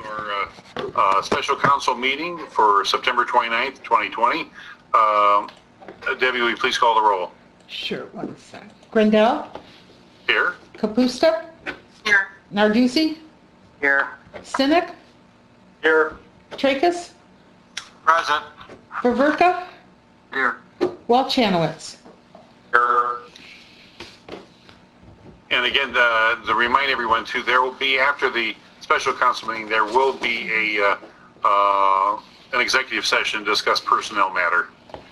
our special council meeting for September 29th, 2020. Debbie, will you please call the roll? Sure, 1 sec. Grandel? Here. Kapusta? Here. Narduzzi? Here. Sinek? Here. Tracus? Present. Ververka? Here. Welchanowicz? Here. And again, to remind everyone too, there will be, after the special council meeting, there will be an executive session to discuss personnel matter.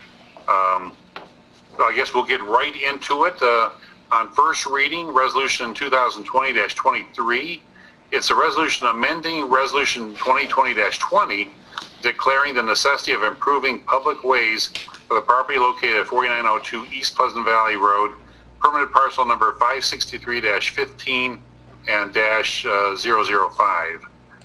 I guess we'll get right into it. On first reading, Resolution 2020-23. It's a resolution amending Resolution 2020-20, declaring the necessity of improving public ways for the property located at 4902 East Pleasant Valley Road, permanent parcel number 563-15 and -005.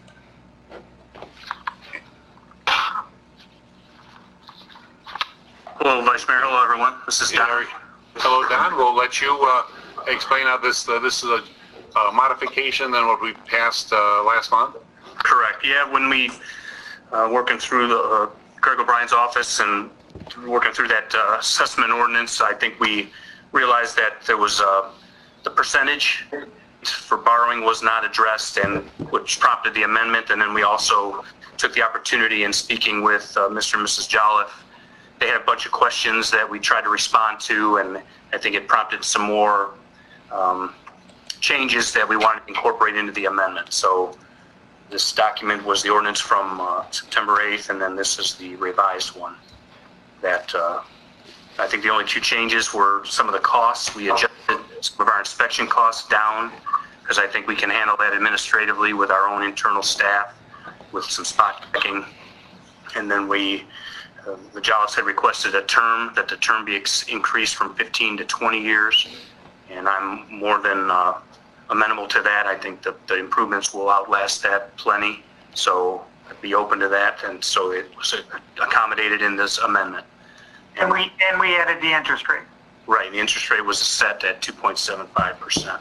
Hello, Vice Mayor. Hello, everyone. This is Don. Hello, Don. We'll let you explain how this is a modification than what we passed last month. Correct. Yeah, when we working through the Greg O'Brien's office and working through that assessment ordinance, I think we realized that there was the percentage for borrowing was not addressed, and which prompted the amendment. And then we also took the opportunity in speaking with Mr. and Mrs. Jolliffe. They had a bunch of questions that we tried to respond to, and I think it prompted some more changes that we wanted to incorporate into the amendment. So this document was the ordinance from September 8th, and then this is the revised one. That I think the only two changes were some of the costs. We adjusted some of our inspection costs down because I think we can handle that administratively with our own internal staff with some spot checking. And then the Jolliffes had requested that the term be increased from 15 to 20 years. And I'm more than amenable to that. I think the improvements will outlast that plenty. So I'd be open to that. And so it was accommodated in this amendment. And we added the interest rate. Right. The interest rate was set at 2.75%.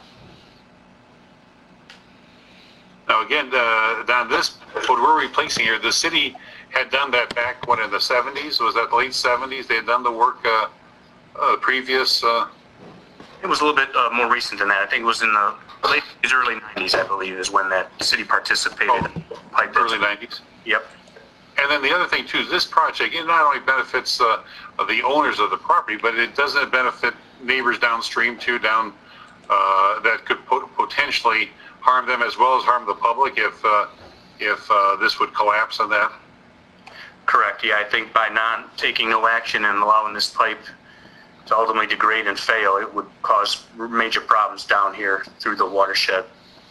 Now again, Don, what we're replacing here, the city had done that back in the 70s. Was that the late 70s? They had done the work previous. It was a little bit more recent than that. I think it was in the early 90s, I believe, is when that city participated. Early 90s? Yep. And then the other thing, too, is this project, it not only benefits the owners of the property, but it doesn't benefit neighbors downstream, too, that could potentially harm them as well as harm the public if this would collapse on that. Correct. Yeah, I think by not taking no action and allowing this pipe to ultimately degrade and fail, it would cause major problems down here through the watershed.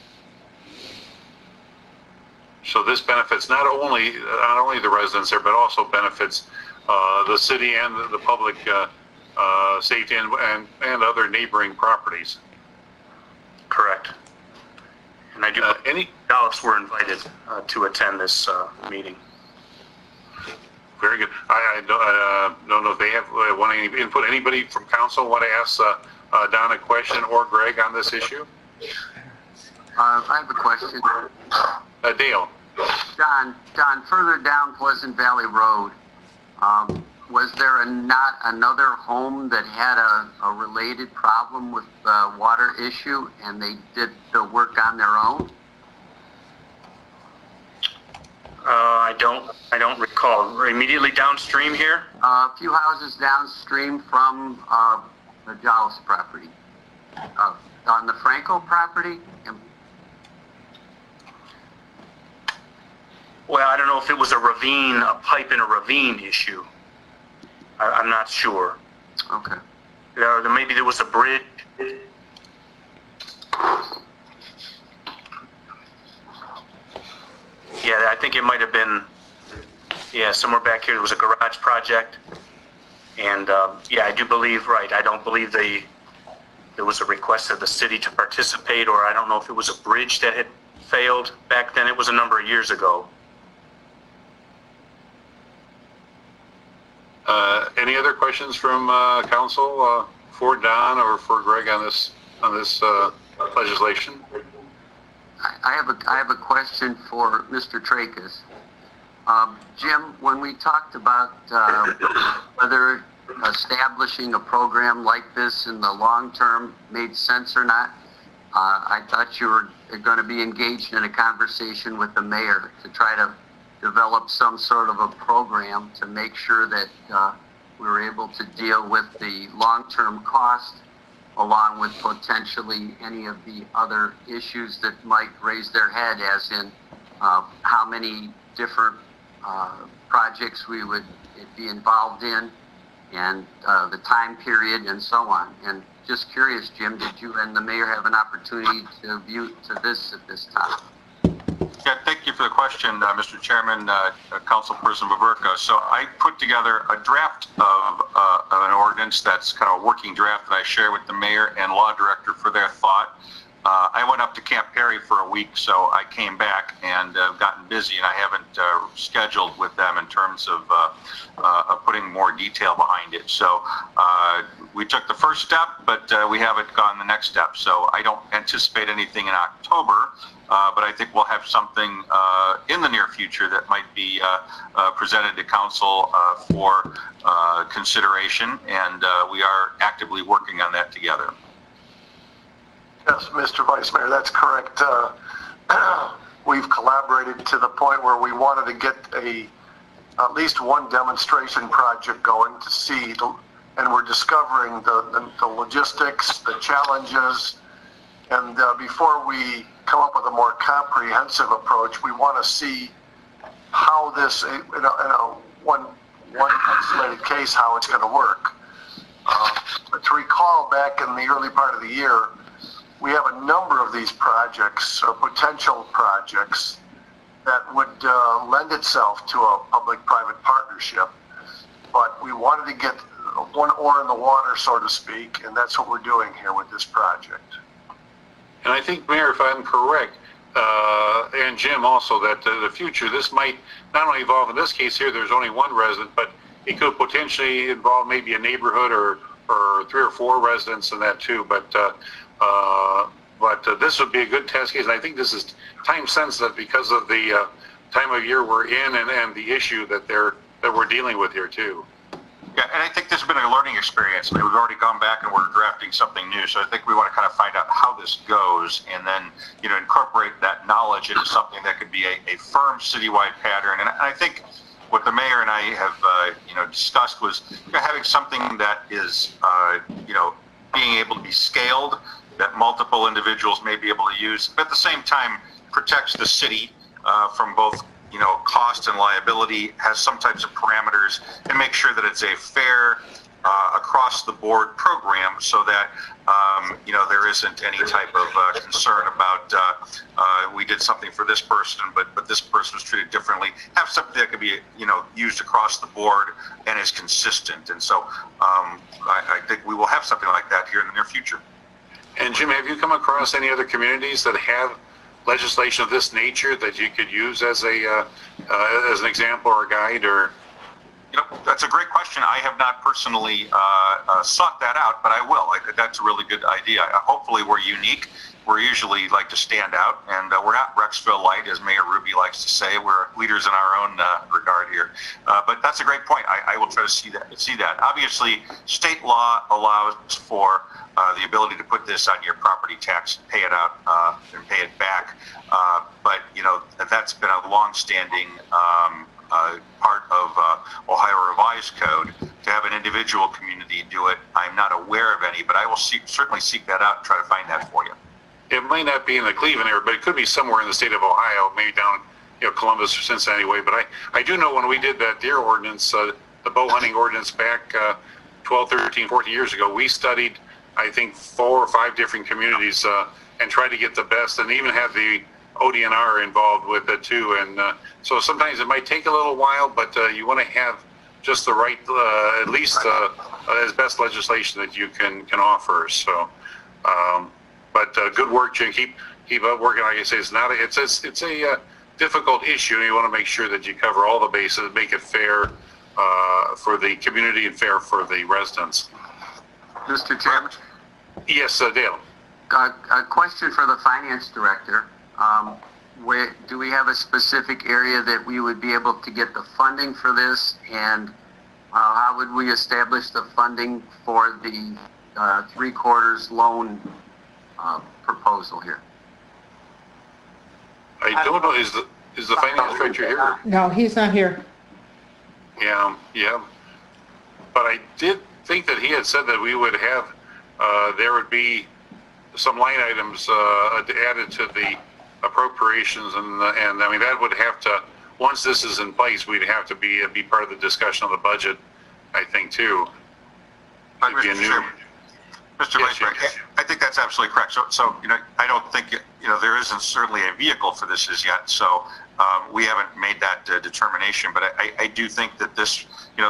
So this benefits not only the residents there, but also benefits the city and the public safety and other neighboring properties. Correct. And I do believe any Jolliffes were invited to attend this meeting. Very good. I don't know if they have want any input. Anybody from council want to ask Don a question or Greg on this issue? I have a question. Dale. Don, further down Pleasant Valley Road, was there not another home that had a related problem with the water issue, and they did the work on their own? I don't recall. We're immediately downstream here? A few houses downstream from the Jolliffe's property. On the Franco property? Well, I don't know if it was a pipe in a ravine issue. I'm not sure. Okay. Maybe there was a bridge. Yeah, I think it might have been, somewhere back here there was a garage project. And, I do believe, right, I don't believe there was a request of the city to participate, or I don't know if it was a bridge that had failed back then. It was a number of years ago. Any other questions from council for Don or for Greg on this legislation? I have a question for Mr. Tracus. Jim, when we talked about whether establishing a program like this in the long term made sense or not, I thought you were going to be engaged in a conversation with the mayor to try to develop some sort of a program to make sure that we were able to deal with the long-term cost along with potentially any of the other issues that might raise their head, as in how many different projects we would be involved in and the time period and so on. And just curious, Jim, did you and the mayor have an opportunity to view to this at this time? Yeah, thank you for the question, Mr. Chairman, Councilperson Vaverka. So I put together a draft of an ordinance that's kind of a working draft that I share with the mayor and law director for their thought. I went up to Camp Perry for a week, so I came back and gotten busy, and I haven't scheduled with them in terms of putting more detail behind it. So we took the first step, but we haven't gone the next step. So I don't anticipate anything in October, but I think we'll have something in the near future that might be presented to council for consideration, and we are actively working on that together. Yes, Mr. Vice Mayor, that's correct. We've collaborated to the point where we wanted to get at least one demonstration project going to see, and we're discovering the logistics, the challenges, and before we come up with a more comprehensive approach, we want to see how this, in a one isolated case, how it's going to work. But to recall, back in the early part of the year, we have a number of these projects, or potential projects, that would lend itself to a public-private partnership. But we wanted to get one oar in the water, so to speak, and that's what we're doing here with this project. And I think, Mayor, if I'm correct, and Jim also, that the future, this might not only involve, in this case here, there's only one resident, but it could potentially involve maybe a neighborhood or 3 or 4 residents in that too. But this would be a good test case, and I think this is time sensitive because of the time of year we're in and the issue that we're dealing with here too. Yeah, and I think this has been a learning experience. I mean, we've already gone back and we're drafting something new, so I think we want to kind of find out how this goes and then, incorporate that knowledge into something that could be a firm citywide pattern. And I think what the mayor and I have, discussed was having something that is, being able to be scaled, that multiple individuals may be able to use, but at the same time protects the city from both, cost and liability, has some types of parameters, and make sure that it's a fair, across the board program, so that there isn't any type of concern about we did something for this person, but this person was treated differently. Have something that could be used across the board and is consistent. And so I think we will have something like that here in the near future. And Jim, have you come across any other communities that have legislation of this nature that you could use as an example or a guide? Or that's a great question. I have not personally sought that out, but I will. That's a really good idea. Hopefully we're unique. We're usually like to stand out, and we're not Rexville Light, as Mayor Ruby likes to say. We're leaders in our own regard here. But that's a great point. I will try to see that. Obviously, state law allows for the ability to put this on your property tax, pay it out, and pay it back. But that's been a long-standing part of Ohio Revised Code. To have an individual community do it, I'm not aware of any, but I will certainly seek that out and try to find that for you. It might not be in the Cleveland area, but it could be somewhere in the state of Ohio, maybe down Columbus or Cincinnati way. But I do know when we did that deer ordinance, the bow hunting ordinance back 12, 13, 14 years ago, we studied, I think, 4 or 5 different communities and tried to get the best, and even have the ODNR involved with it too. And so sometimes it might take a little while, but you want to have just the right, at least as best legislation that you can offer. So, but good work, Jim. Keep up working. Like I say, it's a difficult issue, and you want to make sure that you cover all the bases, make it fair for the community and fair for the residents. Mr. Chairman? Yes, Dale. A question for the finance director. do we have a specific area that we would be able to get the funding for this? And how would we establish the funding for the 3/4 loan proposal here? I don't know, is the finance director here? No, he's not here. Yeah. But I did think that he had said that we would have, there would be some line items added to the appropriations, and I mean, that would have to, once this is in place, we'd have to be part of the discussion of the budget, I think, too. But It'd be a Mr. new- Chairman, Mr. Yes, Vice Mayor, yes. I think that's absolutely correct. So, I don't think, there isn't certainly a vehicle for this as yet. So, we haven't made that determination, but I do think that this,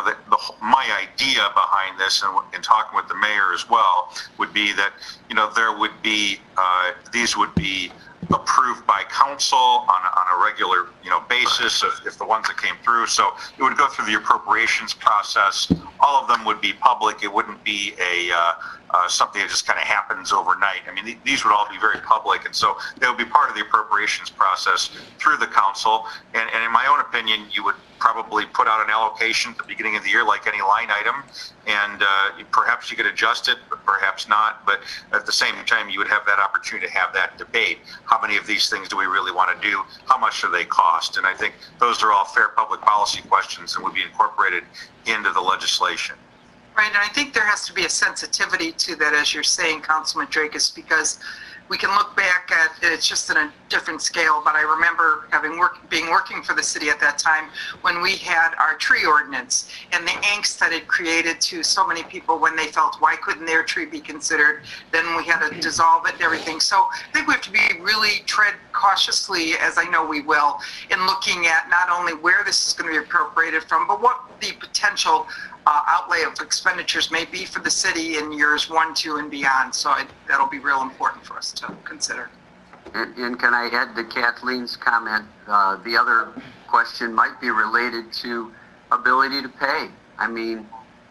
my idea behind this and talking with the mayor as well would be that, there would be, these would be approved by council on a regular, basis if the ones that came through. So it would go through the appropriations process. All of them would be public. It wouldn't be something that just kind of happens overnight. I mean, these would all be very public, and so they would be part of the appropriations process through the council. And in my own opinion, you would probably put out an allocation at the beginning of the year, like any line item, and perhaps you could adjust it, but perhaps not. But at the same time, you would have that opportunity to have that debate. How many of these things do we really want to do? How much do they cost? And I think those are all fair public policy questions and would be incorporated into the legislation. Right, and I think there has to be a sensitivity to that, as you're saying, Councilman Tracus, because we can look back at it's just in a different scale, but I remember being working for the city at that time when we had our tree ordinance and the angst that it created to so many people when they felt, why couldn't their tree be considered? Then we had to dissolve it and everything. So I think we have to be really tread cautiously, as I know we will, in looking at not only where this is going to be appropriated from, but what the potential outlay of expenditures may be for the city in years 1, 2, and beyond. So that'll be real important for us to consider. And can I add to Kathleen's comment? The other question might be related to ability to pay. I mean,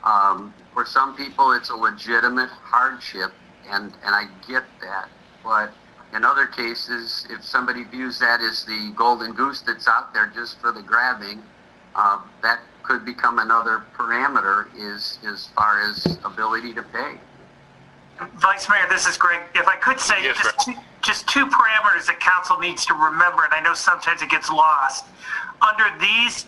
for some people, it's a legitimate hardship, and I get that. But in other cases, if somebody views that as the golden goose that's out there just for the grabbing, that could become another parameter as far as ability to pay. Vice Mayor, this is Greg. If I could say Yes, just two parameters that council needs to remember, and I know sometimes it gets lost. Under these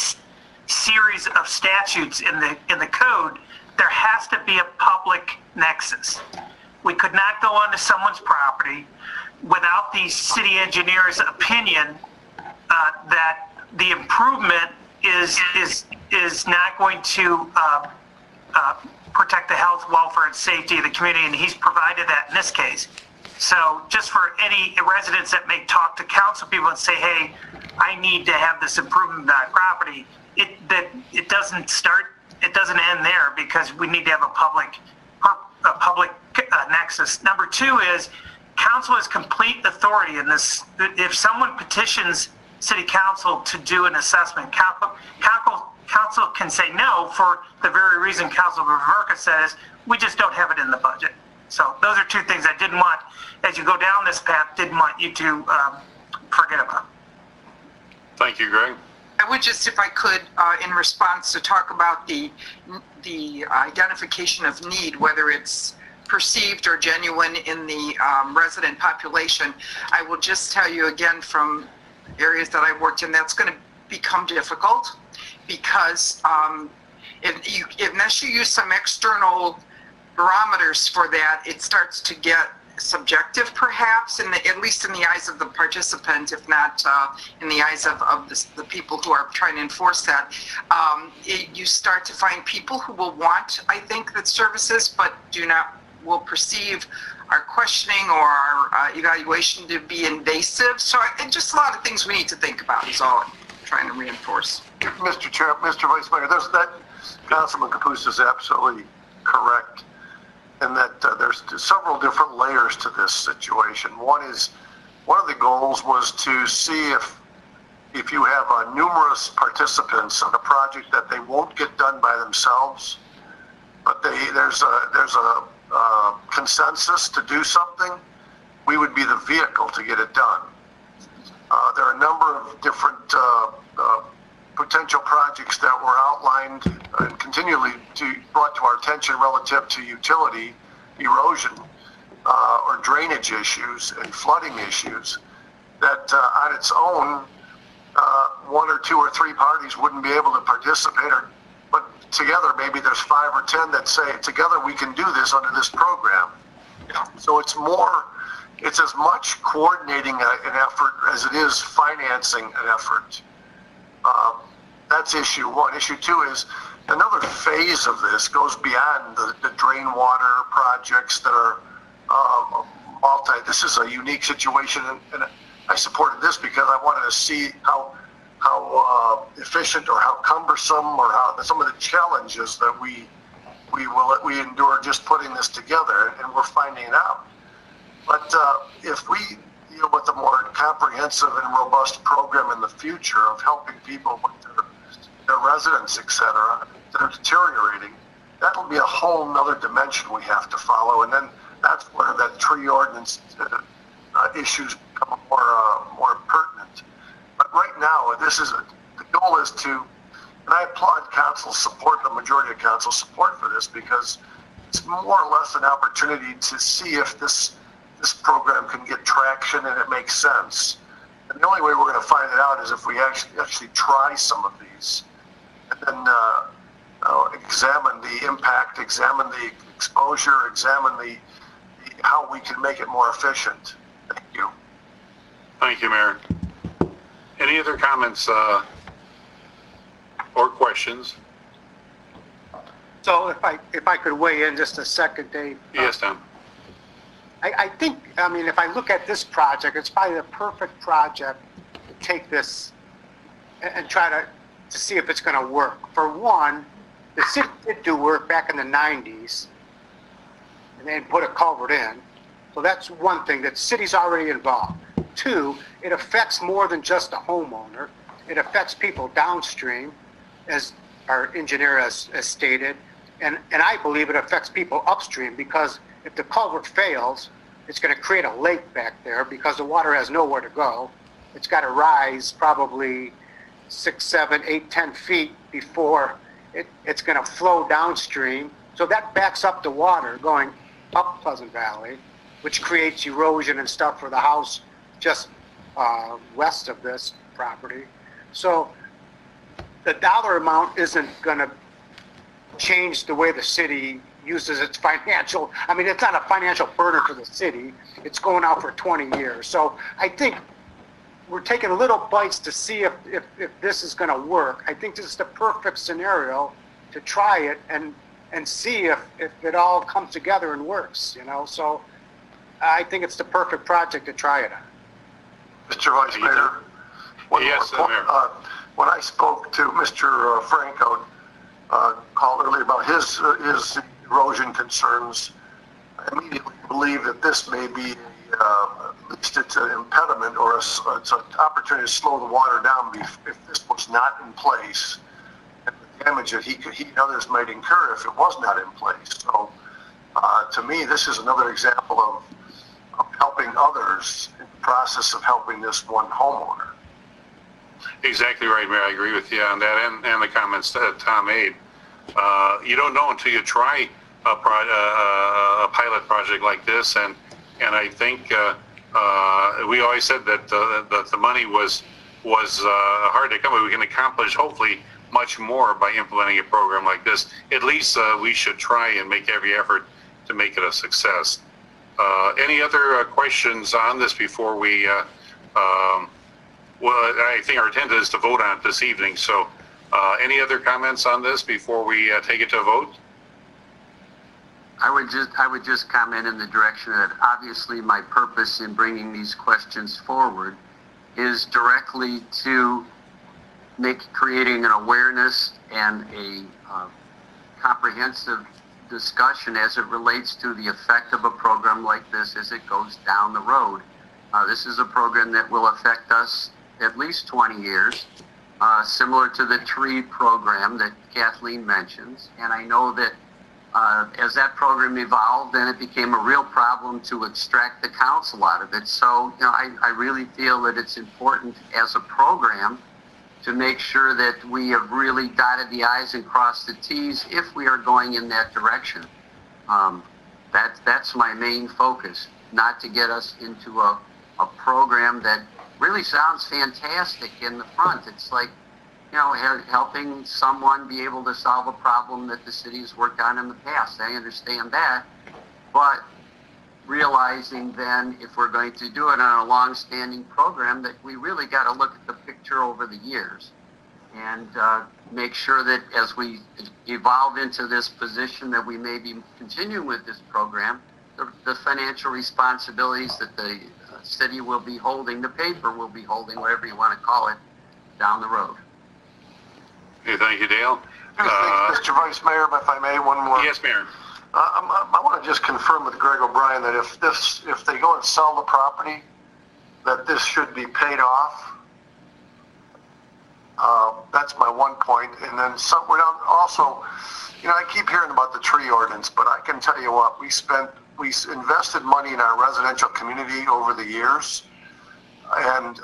series of statutes in the code, there has to be a public nexus. We could not go onto someone's property without the city engineer's opinion that the improvement is not going to protect the health, welfare, and safety of the community, and he's provided that in this case. So just for any residents that may talk to council people and say, hey, I need to have this improvement in that property, it doesn't end there, because we need to have a public nexus. Number two is council has complete authority in this. If someone petitions city council to do an assessment, council can say no for the very reason Councilman Verka says, we just don't have it in the budget. So those are two things I didn't want, as you go down this path, didn't want you to forget about. Thank you, Greg. I would just, if I could, in response to talk about the identification of need, whether it's perceived or genuine in the resident population, I will just tell you again from areas that I've worked in, that's going to become difficult, because unless you use some external barometers for that, it starts to get subjective, perhaps, at least in the eyes of the participant, if not in the eyes of the people who are trying to enforce that. You start to find people who will want, I think, that services, but will perceive our questioning or our evaluation to be invasive. So just a lot of things we need to think about is all I'm trying to reinforce. Mr. Chair, Mr. Vice Mayor, that Councilman Kapus is absolutely correct in that there's several different layers to this situation. One of the goals was to see if you have numerous participants on a project that they won't get done by themselves, but there's a consensus to do something, we would be the vehicle to get it done. there are a number of different potential projects that were outlined and continually brought to our attention relative to utility erosion or drainage issues and flooding issues that on its own, one or two or three parties wouldn't be able to participate, but together maybe there's 5 or 10 that say together we can do this under this program. So it's as much coordinating an effort as it is financing an effort. That's issue one. Issue two is another phase of this goes beyond the drain water projects that are this is a unique situation, and I supported this because I wanted to see how efficient or how cumbersome or how some of the challenges that we endure just putting this together, and we're finding it out. But if we deal with a more comprehensive and robust program in the future of helping people with their residents, et cetera, that are deteriorating, that'll be a whole nother dimension we have to follow. And then that's where that tree ordinance issues become more pertinent. But right now, the goal is to, and I applaud council's support, the majority of council's support for this, because it's more or less an opportunity to see if this program can get traction and it makes sense. And the only way we're going to find it out is if we actually try some of these, and then examine the impact, examine the exposure, examine how we can make it more efficient. Thank you. Thank you, Mayor. Any other comments or questions? So if I could weigh in just a second, Dave. Yes, Tom. I think, if I look at this project, it's probably the perfect project to take this and try to see if it's going to work. For one, the city did do work back in the 90s and then put a culvert in. So that's one thing, that city's already involved. Two, it affects more than just the homeowner. It affects people downstream, as our engineer has stated. And I believe it affects people upstream, because if the culvert fails, it's going to create a lake back there because the water has nowhere to go. It's got to rise probably 6, 7, 8, 10 feet before it's going to flow downstream. So that backs up the water going up Pleasant Valley, which creates erosion and stuff for the house just west of this property. So the dollar amount isn't going to change the way the city uses its financial, it's not a financial burden for the city. It's going out for 20 years. So I think we're taking little bites to see if this is going to work. I think this is the perfect scenario to try it and see if it all comes together and works, So I think it's the perfect project to try it on. Mr. Vice Mayor, Yes, Mayor. When I spoke to Mr. Franco, called earlier about his erosion concerns, I immediately believe that this may be at least it's an impediment or it's an opportunity to slow the water down if this was not in place, and the damage that he and others might incur if it was not in place. So to me, this is another example of helping others in the process of helping this one homeowner. Exactly right, Mayor. I agree with you on that, and the comments that Tom made. You don't know until you try a pilot project like this, and I think we always said that the money was hard to come by. We can accomplish hopefully much more by implementing a program like this. At least we should try and make every effort to make it a success. Any other questions on this before we? Well, I think our intent is to vote on it this evening. So, any other comments on this before we take it to a vote? I would just comment in the direction that obviously my purpose in bringing these questions forward is directly to creating an awareness and a comprehensive discussion as it relates to the effect of a program like this as it goes down the road. This is a program that will affect us at least 20 years, similar to the tree program that Kathleen mentions. And I know that as that program evolved, then it became a real problem to extract the council out of it. So, I really feel that it's important as a program to make sure that we have really dotted the I's and crossed the T's if we are going in that direction. That's my main focus, not to get us into a program that really sounds fantastic in the front. It's like, helping someone be able to solve a problem that the city has worked on in the past. I understand that, but realizing then if we're going to do it on a long-standing program that we really got to look at the picture over the years and make sure that as we evolve into this position that we may be continuing with this program, the financial responsibilities that the city will be holding, the paper will be holding, whatever you want to call it, down the road. Okay, thank you, Dale. Mr. Vice Mayor, if I may, one more. Yes, Mayor. I want to just confirm with Greg O'Brien that if they go and sell the property, that this should be paid off. That's my one point. And then also, I keep hearing about the tree ordinance, but I can tell you what, we invested money in our residential community over the years. And,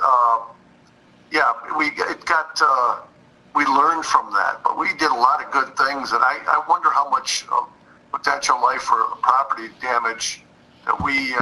we learned from that, but we did a lot of good things. And I wonder how much potential life or property damage that we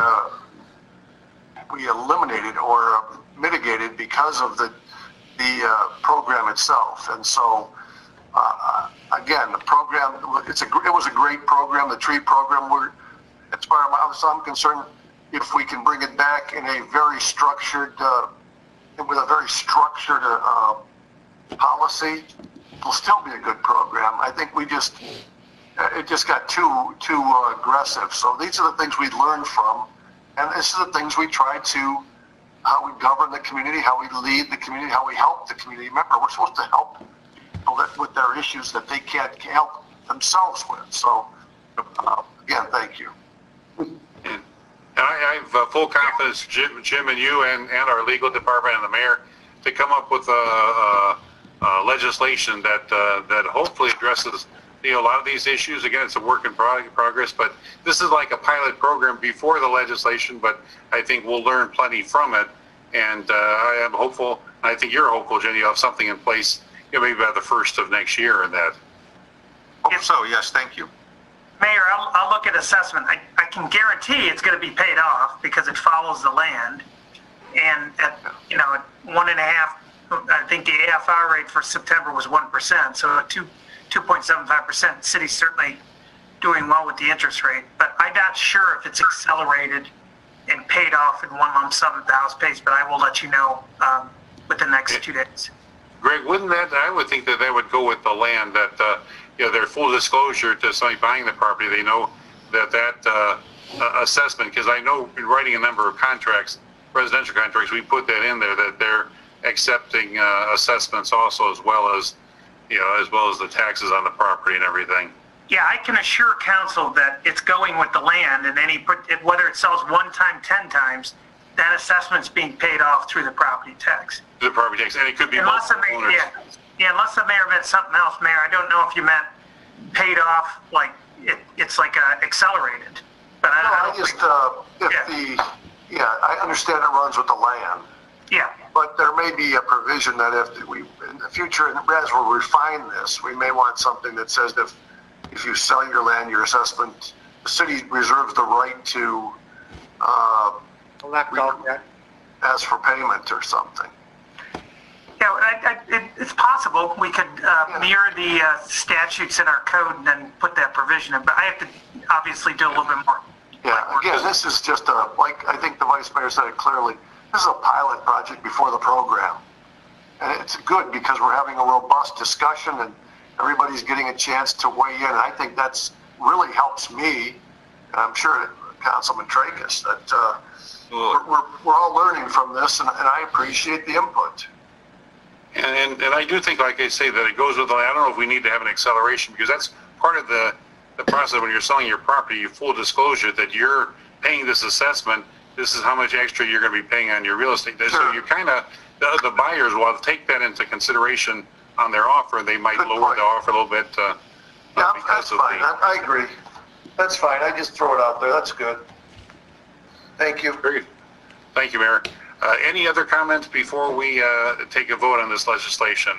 eliminated or mitigated because of the program itself. And so, again, the program, it was a great program, the tree program. As far as I'm concerned, if we can bring it back in a very structured, with a very structured policy, it'll still be a good program. I think it just got too aggressive. So these are the things we learned from, and this is the things we try to, how we govern the community, how we lead the community, how we help the community. Remember, we're supposed to help people with their issues that they can't help themselves with. So, again, thank you. And I have full confidence, Jim and you and our legal department and the mayor, to come up with legislation that hopefully addresses a lot of these issues. Again, it's a work in progress, but this is like a pilot program before the legislation, but I think we'll learn plenty from it. And I am hopeful, I think you're hopeful, Jenny, you'll have something in place, maybe by the first of next year in that. Hope so, yes, thank you. Mayor, I'll look at assessment. I can guarantee it's going to be paid off because it follows the land. And at 1.5, I think the AFR rate for September was 1%. So at 2.75%, the city's certainly doing well with the interest rate. But I'm not sure if it's accelerated and paid off in one lump sum at the house pace, but I will let you know within the next 2 days. Greg, I would think that would go with the land, that their full disclosure to somebody buying the property, they know that assessment, because I know in writing a number of contracts, residential contracts, we put that in there, that they're accepting assessments also, as well as the taxes on the property and everything. Yeah, I can assure council that it's going with the land, and then whether it sells 1 time, 10 times, that assessment's being paid off through the property tax. The property tax, and it could be unless multiple owners. Unless the mayor meant something else, Mayor. I don't know if you meant paid off like it's like accelerated, but I understand it runs with the land. Yeah. But there may be a provision that if we, in the future, as we refine this, we may want something that says that if you sell your land, your assessment, the city reserves the right to ask for payment or something. Yeah, it's possible we could mirror the statutes in our code and then put that provision in, but I have to obviously do a little bit more. Yeah, again, this is just I think the Vice Mayor said it clearly, this is a pilot project before the program. And it's good because we're having a robust discussion and everybody's getting a chance to weigh in. And I think that's really helps me, and I'm sure Councilman Tracus, that we're all learning from this, and I appreciate the input. And I do think, like I say, that it goes with the, I don't know if we need to have an acceleration, because that's part of the process when you're selling your property, full disclosure that you're paying this assessment, this is how much extra you're going to be paying on your real estate. Sure. So you kind of, the buyers will take that into consideration on their offer. They might lower the offer a little bit Yeah, because that's of fine. the... I agree. That's fine. I just throw it out there. That's good. Thank you. Very good. Thank you, Mayor. Any other comments before we take a vote on this legislation?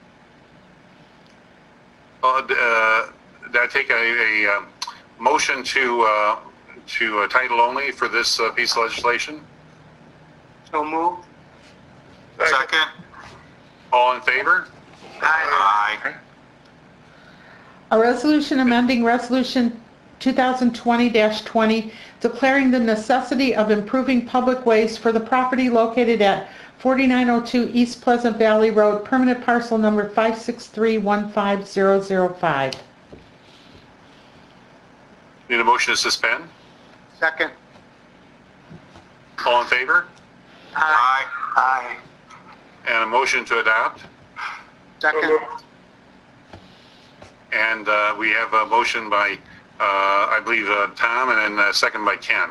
Did I take a motion to title only for this piece of legislation? So moved. Second? All in favor? Aye. A resolution amending Resolution 2020-20, declaring the necessity of improving public ways for the property located at 4902 East Pleasant Valley Road, permanent parcel number 563-15005. Need a motion to suspend? Second. All in favor? Aye. Aye. And a motion to adopt? Second. And we have a motion by, I believe, Tom, and then a second by Ken.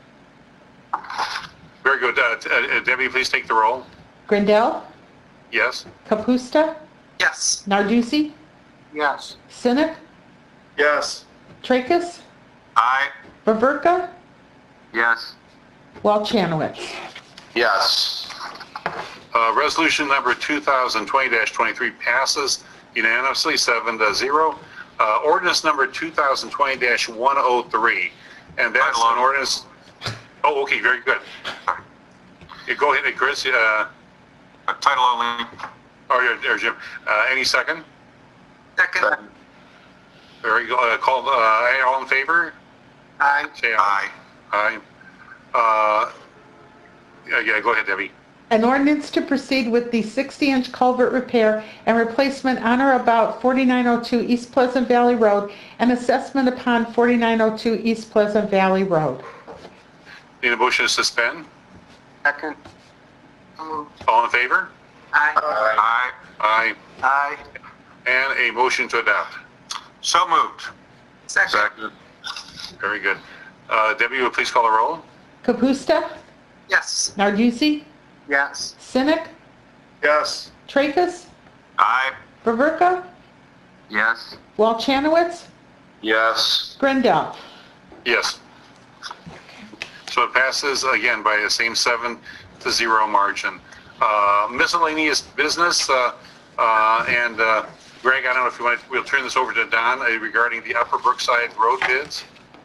Very good. Debbie, please take the roll. Grindel, Yes? Capusta, Yes. Narducci, Yes. Cynic, Yes. Tracus, Aye. Faverka, Yes. Walchanowitz. Yes. Resolution number 2020-23 passes unanimously, 7-0. Ordinance number 2020-103, and that's Title an only. ordinance... Oh, okay, very good. Yeah, go ahead, Chris, Title only. or Jim. Any second? Second. Very good. All in favor? Aye. Say aye. Aye. Aye. Yeah, go ahead, Debbie. An ordinance to proceed with the 60-inch culvert repair and replacement on or about 4902 East Pleasant Valley Road and assessment upon 4902 East Pleasant Valley Road. Need a motion to suspend? Second. All in favor? Aye. Aye. Aye. Aye. And a motion to adopt. So moved. Second. Very good. Debbie, will you please call the roll? Capusta, Yes. Narducci, Yes. Cynic, Yes. Tracus, Aye. Faverka, Yes. Walchanowitz, Yes. Grindel. Yes. So it passes again by the same 7-0 margin. Miscellaneous business, and Greg, I don't know if you want to, we'll turn this over to Don regarding the Upper Brookside Road bids.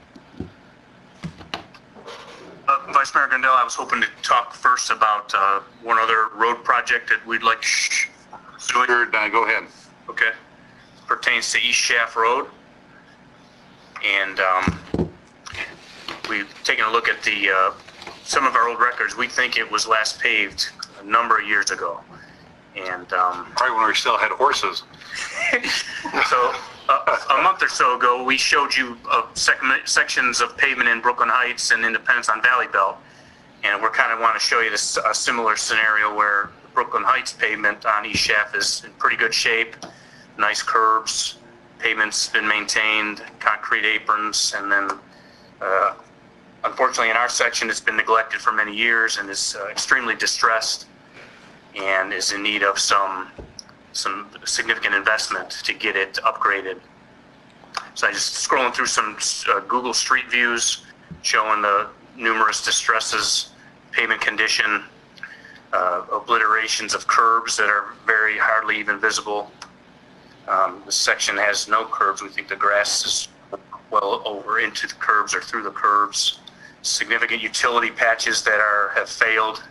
Vice Mayor Grindel, I was hoping to talk first about one other road project that we'd like to do. Sure, Don, go ahead. Okay. Pertains to East Shaft Road. And we've taken a look at some of our old records. We think it was last paved a number of years ago. And Probably when we still had horses. so a month or so ago, we showed you sections of pavement in Brooklyn Heights and Independence on Valley Belt. And we're kind of want to show you this a similar scenario where Brooklyn Heights pavement on East Shaft is in pretty good shape, nice curbs, pavement's been maintained, concrete aprons, and then unfortunately in our section it's been neglected for many years and is extremely distressed and is in need of some significant investment to get it upgraded. So I just scrolling through some Google Street Views showing the numerous distresses, pavement condition, obliterations of curbs that are very hardly even visible. The section has no curbs. We think the grass is well over into the curbs or through the curbs. Significant utility patches that have failed.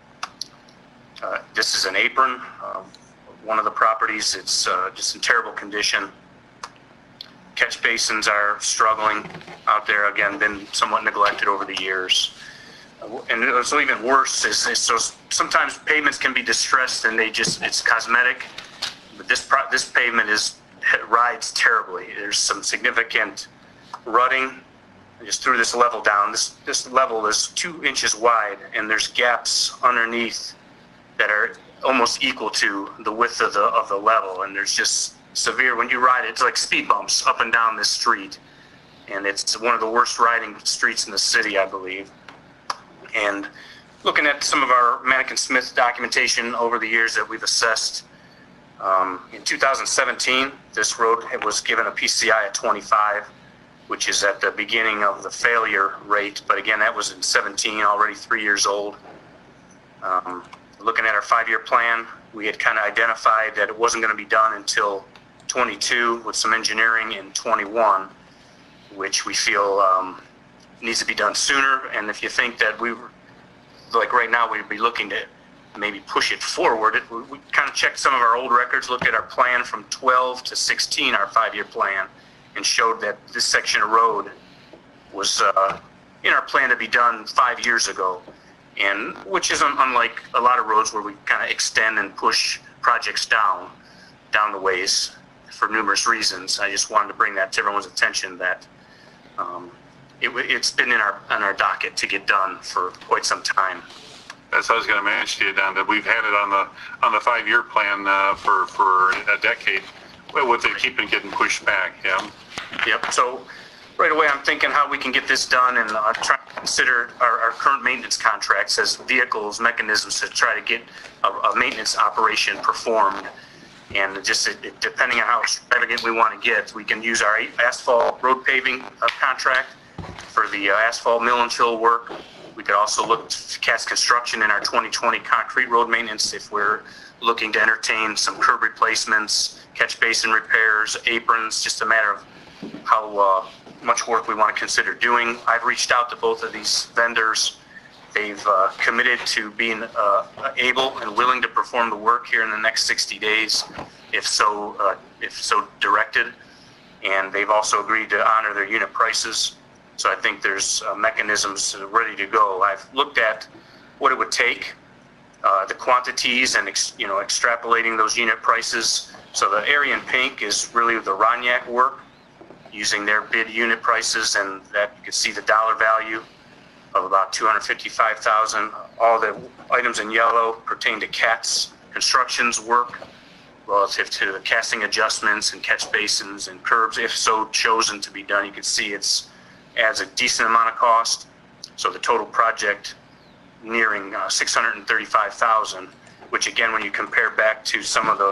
This is an apron. One of the properties, it's just in terrible condition. Catch basins are struggling out there, again, been somewhat neglected over the years. And what's even worse is so sometimes pavements can be distressed and it's cosmetic, but this pavement rides terribly. There's some significant rutting. I just threw this level down. This level is 2 inches wide and there's gaps underneath that are almost equal to the width of the level, and there's just severe, when you ride it, it's like speed bumps up and down this street, and it's one of the worst riding streets in the city, I believe. And looking at some of our Mannequin Smith documentation over the years that we've assessed, In 2017, this road was given a PCI at 25, which is at the beginning of the failure rate. But again, that was in 17, already 3 years old. Looking at our 5-year plan, we had kind of identified that it wasn't going to be done until 22 with some engineering in 21, which we feel needs to be done sooner. And if you think that like right now, we'd be looking to maybe push it forward. We kind of checked some of our old records, looked at our plan from 12 to 16, our 5-year plan, and showed that this section of road was in our plan to be done 5 years ago, and which is unlike a lot of roads where we kind of extend and push projects down the ways for numerous reasons. I just wanted to bring that to everyone's attention that it's been on our docket to get done for quite some time. That's what I was going to mention to you, Don, that we've had it on the 5-year plan for a decade, with it keeping getting pushed back. Yeah. Yep. So right away, I'm thinking how we can get this done, and try to consider our current maintenance contracts as vehicles, mechanisms to try to get a maintenance operation performed. And just depending on how extravagant we want to get, we can use our asphalt road paving contract for the asphalt mill and fill work. We could also look to Cass Construction in our 2020 concrete road maintenance if we're looking to entertain some curb replacements, catch basin repairs, aprons, just a matter of how much work we want to consider doing. I've reached out to both of these vendors. They've committed to being able and willing to perform the work here in the next 60 days, if so directed. And they've also agreed to honor their unit prices. So I think there's mechanisms ready to go. I've looked at what it would take, the quantities, and extrapolating those unit prices. So the area in pink is really the Roniak work, using their bid unit prices, and that you can see the dollar value of about $255,000. All the items in yellow pertain to CAT's Construction's work relative to the casting adjustments and catch basins and curbs, if so chosen to be done. You can see adds a decent amount of cost. So the total project nearing $635,000, which again, when you compare back to some of the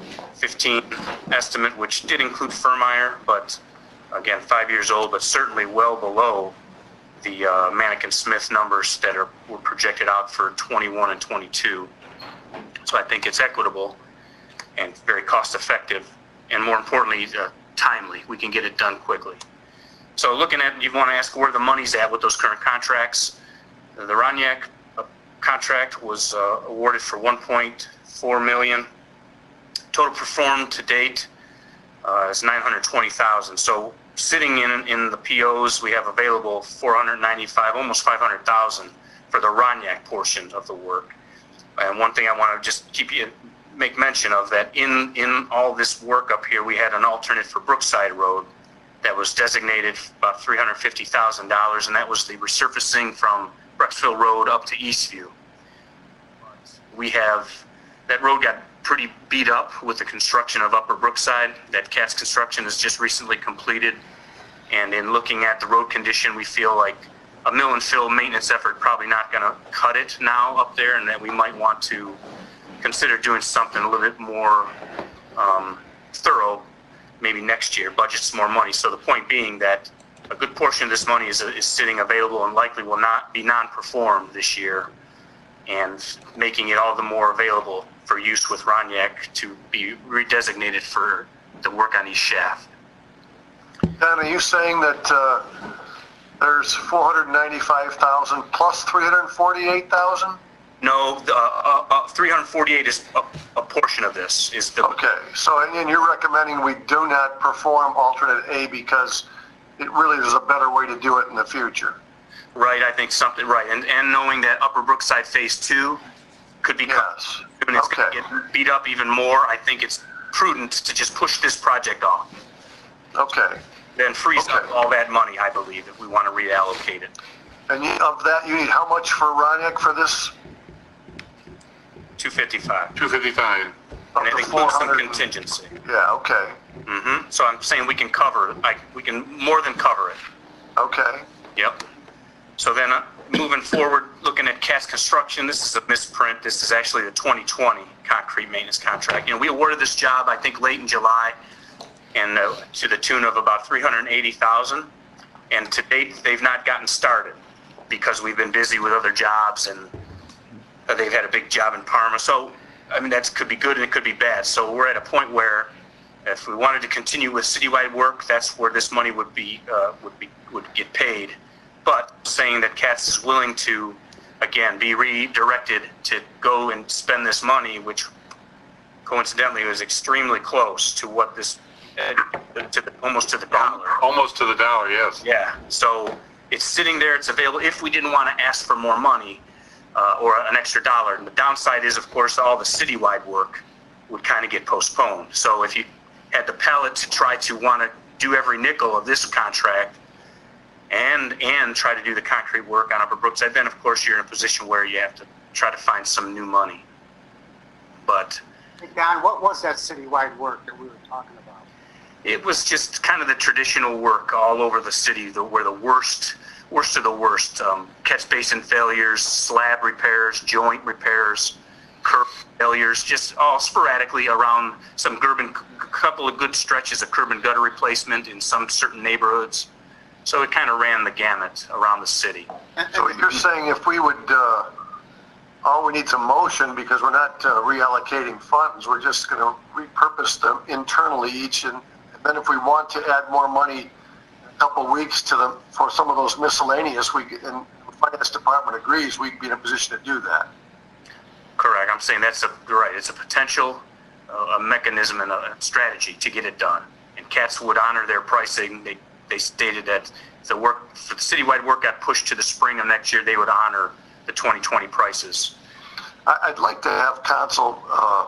15 estimate, which did include Firmeyer, but again, 5 years old, but certainly well below the Manikin Smith numbers that were projected out for 21 and 22. So I think it's equitable and very cost effective, and more importantly, timely. We can get it done quickly. So looking at, you want to ask where the money's at with those current contracts. The Roniak contract was awarded for $1.4 million. Total performed to date is $920,000. So sitting in the POs, we have available $495,000, almost $500,000 for the Roniak portion of the work. And one thing I want to just make mention of, that in all this work up here, we had an alternate for Brookside Road that was designated about $350,000, and that was the resurfacing from Brecksville Road up to Eastview. That road got pretty beat up with the construction of Upper Brookside that CAT's Construction has just recently completed. And in looking at the road condition, we feel like a mill and fill maintenance effort probably not going to cut it now up there, and that we might want to consider doing something a little bit more thorough maybe next year, budget some more money. So the point being that a good portion of this money is sitting available and likely will not be non-performed this year, and making it all the more available for use with Roniak to be redesignated for the work on East Shaft. Don, are you saying that there's $495,000 plus $348,000? No, 348 is a portion of this. Okay, so and you're recommending we do not perform alternate A because it really is a better way to do it in the future. Right, I think something, right. And knowing that Upper Brookside Phase 2 could be yes. And it's going to get beat up even more, I think it's prudent to just push this project off. Okay. Then freeze up all that money, I believe, if we want to reallocate it. And of that, you need how much for Roniak for this? 255. 255. And it includes some contingency. Yeah, okay. Mm-hmm. So I'm saying we can more than cover it. Okay. Yep. So then moving forward, looking at Katz Construction, this is a misprint. This is actually the 2020 concrete maintenance contract. We awarded this job, I think, late in July, and to the tune of about $380,000. And to date, they've not gotten started because we've been busy with other jobs, and they've had a big job in Parma. So, that could be good and it could be bad. So we're at a point where if we wanted to continue with citywide work, that's where this money would get paid. But saying that Katz is willing to, again, be redirected to go and spend this money, which coincidentally was extremely close to what this, almost to the dollar. Almost to the dollar, yes. Yeah, so it's sitting there, it's available if we didn't want to ask for more money or an extra dollar. And the downside is, of course, all the citywide work would kind of get postponed. So if you had the palate to try to want to do every nickel of this contract and try to do the concrete work on Upper Brookside, then of course you're in a position where you have to try to find some new money. But Hey, Don, what was that citywide work that we were talking about? it was just kind of the traditional work all over the city, where the worst of the worst, catch basin failures, slab repairs, joint repairs, curb failures, just all sporadically around some couple of good stretches of curb and gutter replacement in some certain neighborhoods. So it kind of ran the gamut around the city. So you're saying if we would, all we need is a motion because we're not reallocating funds, we're just going to repurpose them internally each, and then if we want to add more money in a couple of weeks for some of those miscellaneous, and the finance department agrees, we'd be in a position to do that. Correct. I'm saying you're right. It's a potential, a mechanism and a strategy to get it done. And Katz would honor their pricing. They stated that if the work for the citywide work got pushed to the spring of next year, they would honor the 2020 prices. I'd like to have council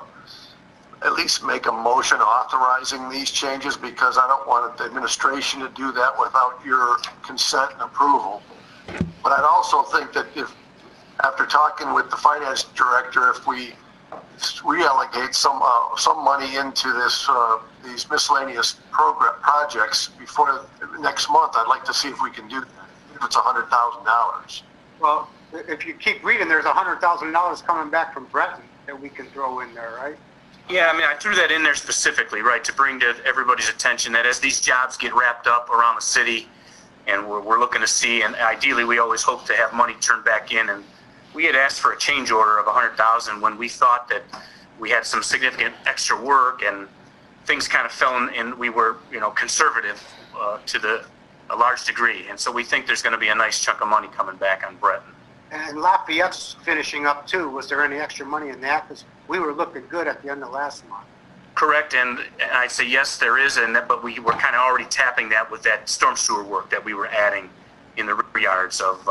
at least make a motion authorizing these changes, because I don't want the administration to do that without your consent and approval. But I'd also think that if, after talking with the finance director, if we reallocate some money into these miscellaneous projects before next month, I'd like to see if we can do that, if it's $100,000. Well, if you keep reading, there's $100,000 coming back from Breton that we can throw in there, right? Yeah, I threw that in there specifically, right, to bring to everybody's attention that as these jobs get wrapped up around the city, and we're looking to see, and ideally we always hope to have money turned back in, and we had asked for a change order of $100,000 when we thought that we had some significant extra work, and things kind of fell in, and we were, conservative to a large degree, and so we think there's going to be a nice chunk of money coming back on Breton. And Lafayette's finishing up too. Was there any extra money in that? Because we were looking good at the end of last month. Correct, and I'd say yes, there is, but we were kind of already tapping that with that storm sewer work that we were adding in the rear yards of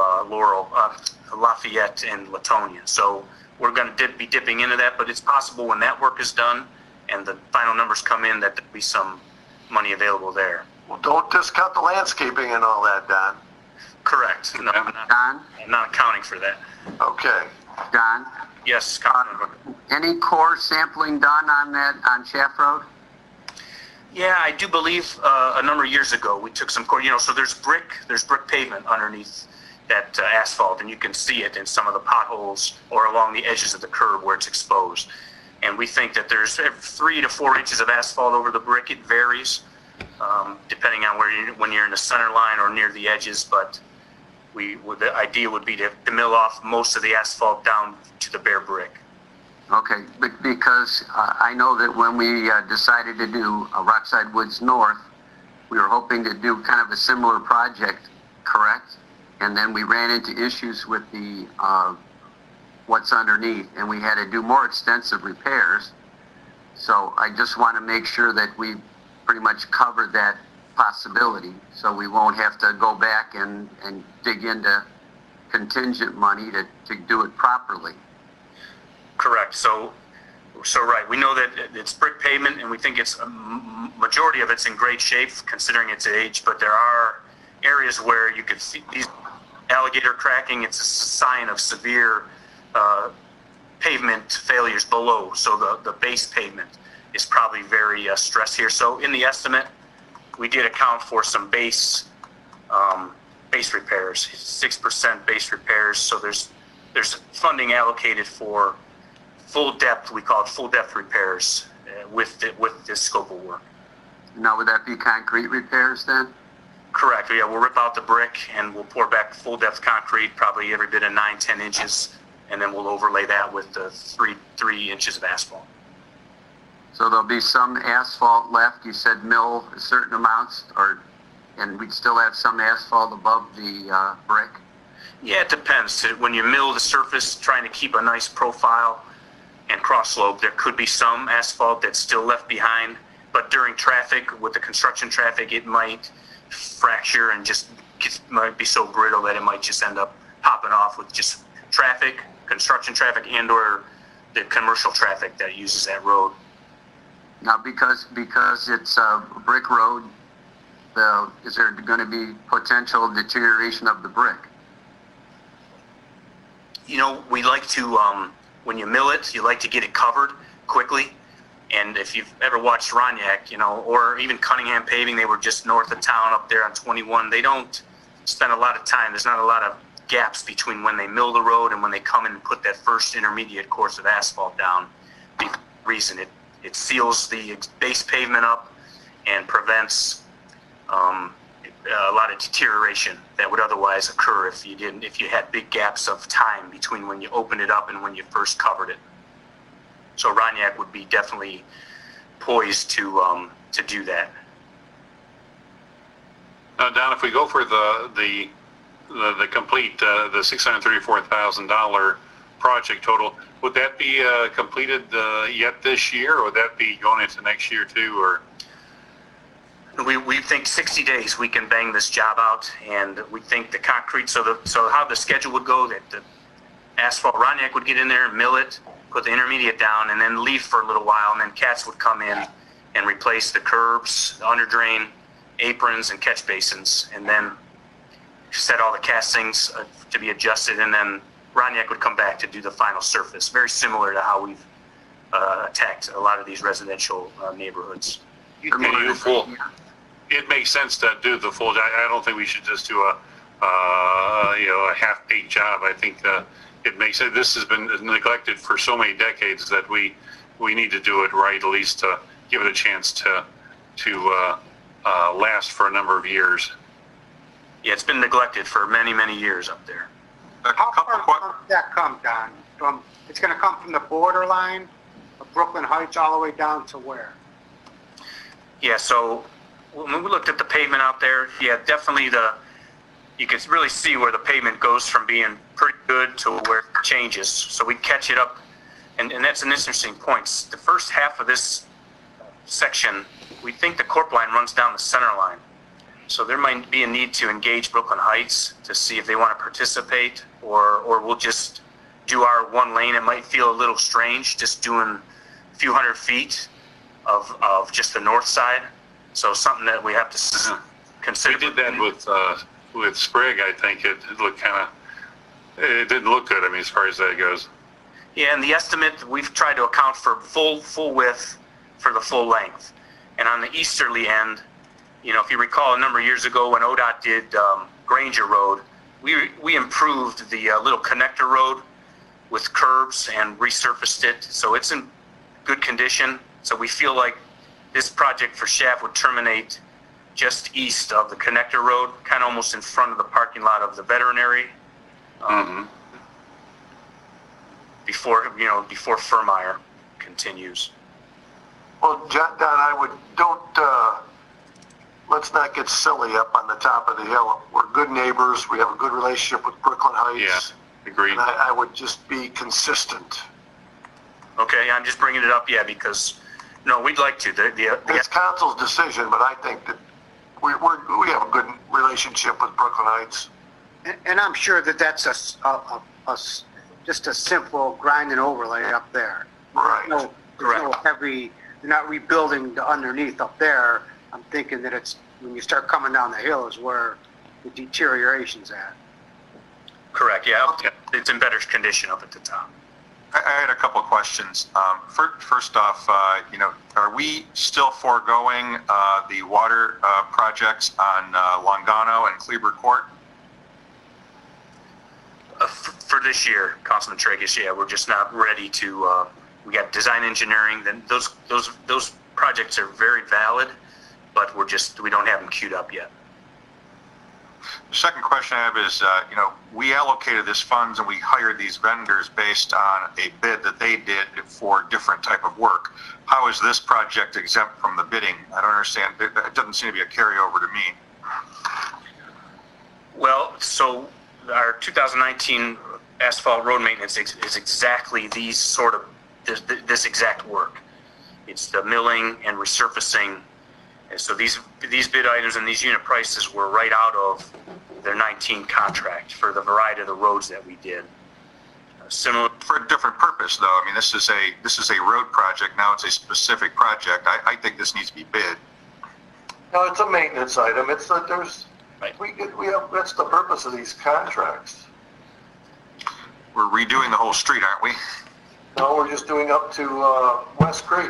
Lafayette and Latonia. So we're going to be dipping into that, but it's possible when that work is done and the final numbers come in that there'll be some money available there. Well, don't discount the landscaping and all that, Don. Correct. No, Don? I'm not accounting for that. Okay. Don? Yes, Councilman. Any core sampling done on Shaft Road? Yeah, I do believe a number of years ago we took some core, so there's brick pavement underneath that asphalt, and you can see it in some of the potholes or along the edges of the curb where it's exposed. And we think that there's 3 to 4 inches of asphalt over the brick. It varies depending on when you're in the center line or near the edges, but the idea would be to mill off most of the asphalt down to the bare brick. Okay, but because I know that when we decided to do Rockside Woods North, we were hoping to do kind of a similar project, correct? And then we ran into issues with the what's underneath, and we had to do more extensive repairs. So I just want to make sure that we pretty much covered that possibility, so we won't have to go back and dig into contingent money to do it properly. Correct. So right. We know that it's brick pavement, and we think it's a majority of it's in great shape considering its age. But there are areas where you could see these alligator cracking. It's a sign of severe pavement failures below. So the base pavement is probably very stressed here. So in the estimate, we did account for some base base repairs, 6% base repairs. So there's funding allocated for full depth. We call it full depth repairs with this scope of work. Now, would that be concrete repairs then? Correct. Yeah, we'll rip out the brick and we'll pour back full depth concrete, probably every bit of 9-10 inches, and then we'll overlay that with the 3 inches of asphalt. So there'll be some asphalt left. You said mill certain amounts, and we'd still have some asphalt above the brick. Yeah, it depends. When you mill the surface, trying to keep a nice profile and cross slope, there could be some asphalt that's still left behind. But during traffic, with the construction traffic, it might fracture and might be so brittle that it might just end up popping off with just traffic, construction traffic, and/or the commercial traffic that uses that road. Now, because it's a brick road, is there going to be potential deterioration of the brick? You know, we like to, when you mill it, you like to get it covered quickly. And if you've ever watched Roniak, you know, or even Cunningham Paving, they were just north of town up there on 21. They don't spend a lot of time. There's not a lot of gaps between when they mill the road and when they come in and put that first intermediate course of asphalt down. The reason it seals the base pavement up and prevents a lot of deterioration that would otherwise occur if you had big gaps of time between when you opened it up and when you first covered it. So Roniak would be definitely poised to do that. Now, Don, if we go for the complete the $634,000 project total, would that be completed yet this year, or would that be going into next year too, or? We think 60 days we can bang this job out, and we think the concrete. So how the schedule would go, that the asphalt Roniak would get in there, mill it, put the intermediate down, and then leave for a little while, and then Cats would come in and replace the curbs, the under drain, aprons, and catch basins, and then set all the castings to be adjusted, and then Roniak would come back to do the final surface. Very similar to how we've attacked a lot of these residential neighborhoods. It makes sense to do the full. I don't think we should just do a half-baked job. I think it makes it. This has been neglected for so many decades that we need to do it right, at least to give it a chance to last for a number of years. Yeah, it's been neglected for many, many years up there. How far does that come, Don? It's going to come from the borderline of Brooklyn Heights all the way down to where? Yeah, so when we looked at the pavement out there, yeah, definitely you can really see where the pavement goes from being pretty good to where it changes. So we catch it up, and that's an interesting point. The first half of this section, we think the corp line runs down the center line. So there might be a need to engage Brooklyn Heights to see if they want to participate, or we'll just do our one lane. It might feel a little strange just doing a few hundred feet of just the north side. So something that we have to consider. We did that with Sprague. I think it looked it didn't look good. I mean, as far as that goes. Yeah, and the estimate, we've tried to account for full width for the full length. And on the easterly end, you know, if you recall a number of years ago when ODOT did Granger Road, we improved the little connector road with curbs and resurfaced it. So it's in good condition. So we feel like this project for Shaft would terminate just east of the connector road, kind of almost in front of the parking lot of the veterinary. Before Furmeyer continues. Well, Don, let's not get silly up on the top of the hill. We're good neighbors. We have a good relationship with Brooklyn Heights. Yeah, agreed. And I would just be consistent. Okay, I'm just bringing it up, because no, we'd like to. It's council's decision, but I think that we have a good relationship with Brooklyn Heights. And I'm sure that that's just a simple grind and overlay up there. Right. There's no heavy. You're not rebuilding the underneath up there. I'm thinking that it's when you start coming down the hill is where the deterioration's at. Correct. Yeah, it's in better condition up at the top. I had a couple of questions. First off, are we still foregoing the water projects on Longano and Kleber Court? For this year, Councilman Tracus, yeah, we're just not ready to, we got design engineering, then those projects are very valid, but we don't have them queued up yet. The second question I have is, we allocated this funds and we hired these vendors based on a bid that they did for different type of work. How is this project exempt from the bidding? I don't understand. It doesn't seem to be a carryover to me. Well, so our 2019 asphalt road maintenance is exactly these sort of, this exact work. It's the milling and resurfacing. And so these bid items and these unit prices were right out of their 19 contract for the variety of the roads that we did. Similar For a different purpose, though. I mean, this is a road project. Now it's a specific project. I think this needs to be bid. No, it's a maintenance item. It's that Right. we have, that's the purpose of these contracts. We're redoing the whole street, aren't we? No, we're just doing up to West Creek.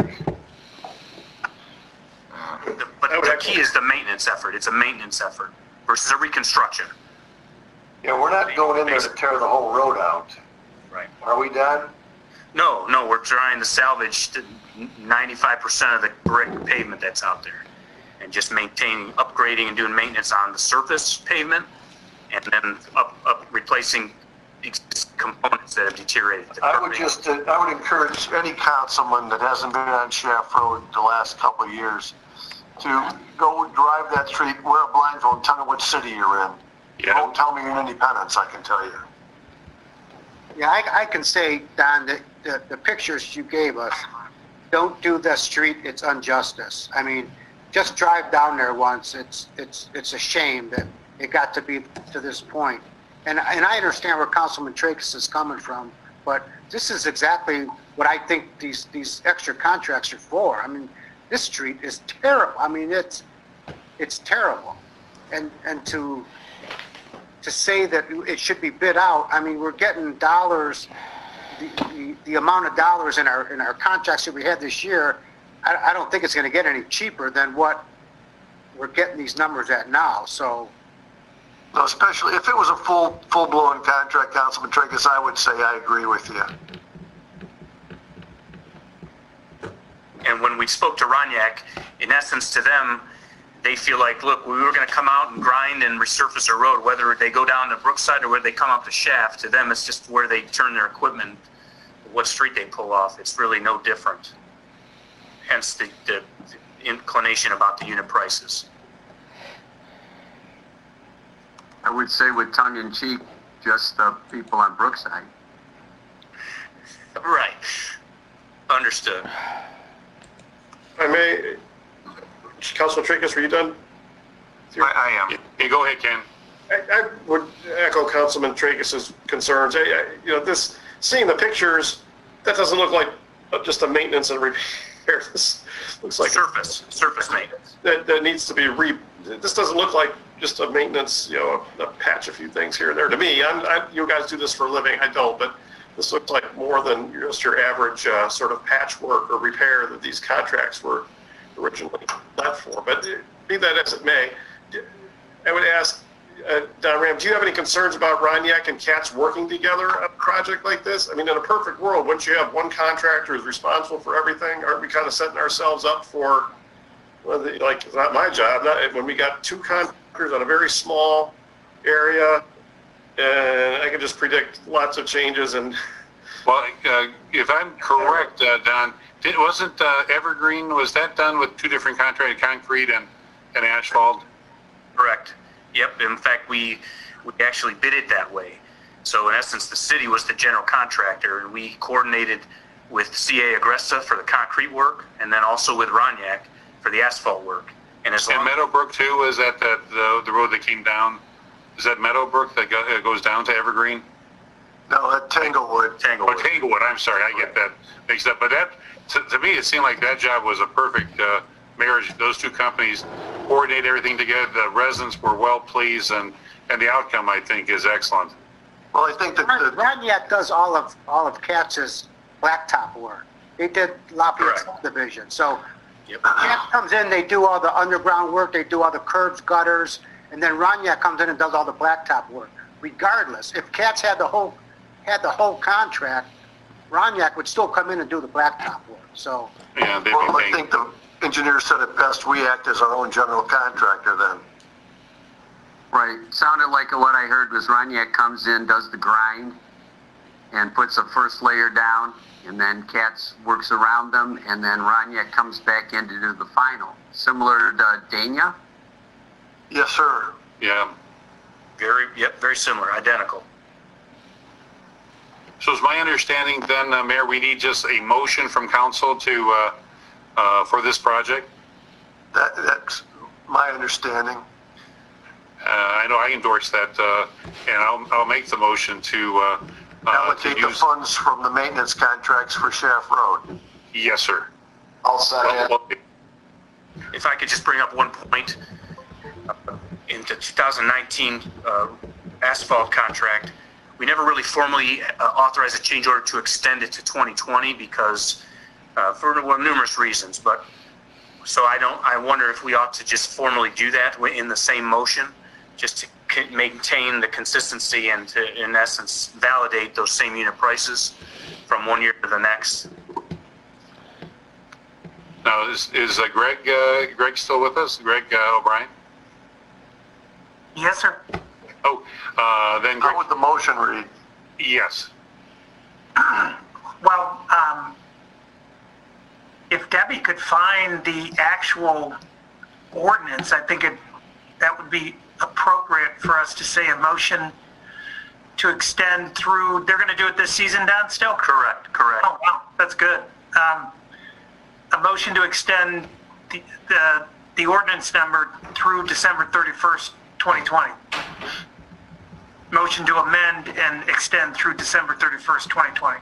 But the key is the maintenance effort. It's a maintenance effort versus a reconstruction. Yeah, we're not going in there to tear the whole road out. Right. Are we done? No, we're trying to salvage 95% of the brick pavement that's out there and just maintaining, upgrading and doing maintenance on the surface pavement and then replacing components that have deteriorated. I would encourage any councilman that hasn't been on Shaft Road the last couple of years to go drive that street, wear a blindfold, and tell me which city you're in. Yeah. Don't tell me you're in Independence, I can tell you. Yeah, I can say, Don, that the pictures you gave us, don't do the street, it's injustice. I mean, just drive down there once, it's a shame that it got to be to this point. And I understand where Councilman Tracus is coming from, but this is exactly what I think these extra contracts are for. I mean, this street is terrible. I mean, it's terrible. And to say that it should be bid out, I mean, we're getting dollars, the amount of dollars in our contracts that we had this year, I don't think it's going to get any cheaper than what we're getting these numbers at now. So, No, especially if it was a full-blown contract, Councilman Tracus, I would say I agree with you. And when we spoke to Roniak, in essence to them, they feel like, look, we were going to come out and grind and resurface a road, whether they go down to Brookside or whether they come up the Shaft. To them, it's just where they turn their equipment, what street they pull off. It's really no different. Hence the inclination about the unit prices. I would say with tongue in cheek, just the people on Brookside. Right. Understood. I may, Councilman Tracus, were you done? I am. Hey, go ahead, Ken. I would echo Councilman Tracus's concerns. This, seeing the pictures, that doesn't look like just a maintenance and repair. This looks like surface maintenance. That needs to be this doesn't look like just a maintenance, a patch a few things here and there. To me, you guys do this for a living, I don't, but this looks like more than just your average sort of patchwork or repair that these contracts were originally left for. But be that as it may, I would ask, Don Ram, do you have any concerns about Roniak and Katz working together on a project like this? I mean, in a perfect world, wouldn't you have one contractor who's responsible for everything? Aren't we kind of setting ourselves up for, it's not my job, when we got two contractors on a very small area, and I can just predict lots of changes and... Well, if I'm correct, Don, wasn't Evergreen, was that done with two different contracted concrete and asphalt? Correct. Yep. In fact, we actually bid it that way. So in essence, the city was the general contractor, and we coordinated with CA Agresta for the concrete work, and then also with Roniak for the asphalt work. And Meadowbrook too, is that the road that came down? Is that Meadowbrook that goes down to Evergreen? No, at Tanglewood. Oh, Tanglewood. I'm sorry, I get that mixed up. But that, to me, it seemed like that job was a perfect marriage. Those two companies coordinate everything together. The residents were well pleased, and the outcome, I think, is excellent. Well, I think that Roniak does all of Katz's blacktop work. They did Lafayette subdivision. So Katz comes in, they do all the underground work, they do all the curbs, gutters, and then Roniak comes in and does all the blacktop work. regardless. If Katz had the whole contract, Roniak would still come in and do the blacktop work, so. Yeah, they'd Well, be I paying. think the engineer said it best, we act as our own general contractor then. Right, sounded like what I heard was Roniak comes in, does the grind, and puts a first layer down, and then Katz works around them, and then Roniak comes back in to do the final. Similar to Dania? Yes, sir. Yeah. Very similar, identical. So is my understanding then, Mayor, we need just a motion from council to, for this project? That's my understanding. I know I endorse that, and I'll make the motion to Allocate the use. funds from the maintenance contracts for Shaft Road. Yes, sir. I'll second. Well, If I could just bring up one point, in the 2019 asphalt contract, we never really formally authorized a change order to extend it to 2020 because, for numerous reasons, but, so I wonder if we ought to just formally do that in the same motion, just to maintain the consistency and to, in essence, validate those same unit prices from one year to the next. Now, is Greg still with us? Greg O'Brien? Yes, sir. Oh, then How Greg, would the motion read? yes. Well, if Debbie could find the actual ordinance, I think that would be appropriate for us to say a motion to extend through, they're going to do it this season, Don, still? Correct. Oh, wow, that's good. A motion to extend the ordinance number through December 31st, 2020. Motion to amend and extend through December 31st, 2020.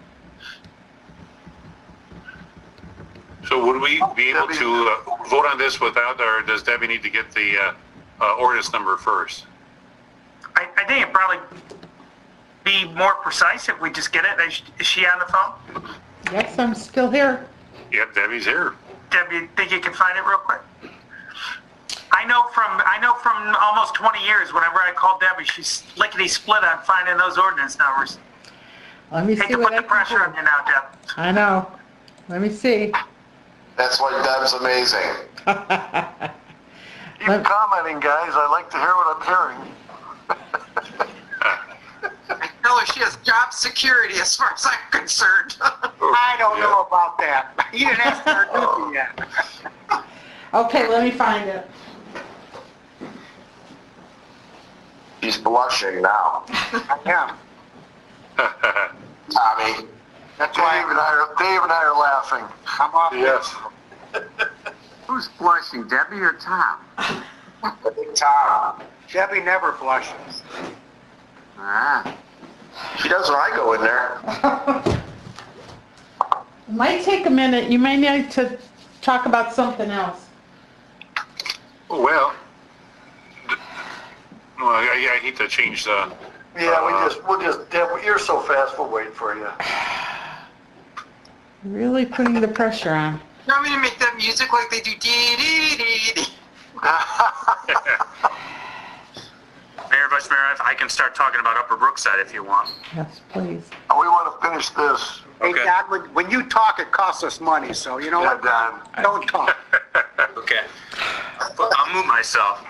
So would we be able to vote on this without, or does Debbie need to get the ordinance number first? I think it'd probably be more precise if we just get it. Is she on the phone? Yes, I'm still here. Yep, Debbie's here. Debbie, think you can find it real quick? I know from almost 20 years, whenever I call Debbie, she's lickety-split on finding those ordinance numbers. Let me Hate see to what put I the pressure can on you now, Deb. do. I know. Let me see. That's why Deb's amazing. Keep commenting, guys. I like to hear what I'm hearing. I tell her she has job security as far as I'm concerned. I don't know about that. You didn't ask her to do yet. Okay, let me find it. He's blushing now. I am. Tommy, That's Dave why and I are laughing. I'm off. Yes. Who's blushing, Debbie or Tom? Tom. Debbie never blushes. Ah, She does when I go in there. It might take a minute. You may need to talk about something else. Well, I hate to change the. Yeah, we'll just, Deb, you're so fast, we'll wait for you. Really putting the pressure on. You want me to make that music like they do dee dee dee dee? Mayor, Vice Mayor, I can start talking about Upper Brookside if you want. Yes, please. We want to finish this. Hey, Okay. Don, when you talk, it costs us money, so you know Yeah, what? Don. Don't talk. Okay. I'll move myself.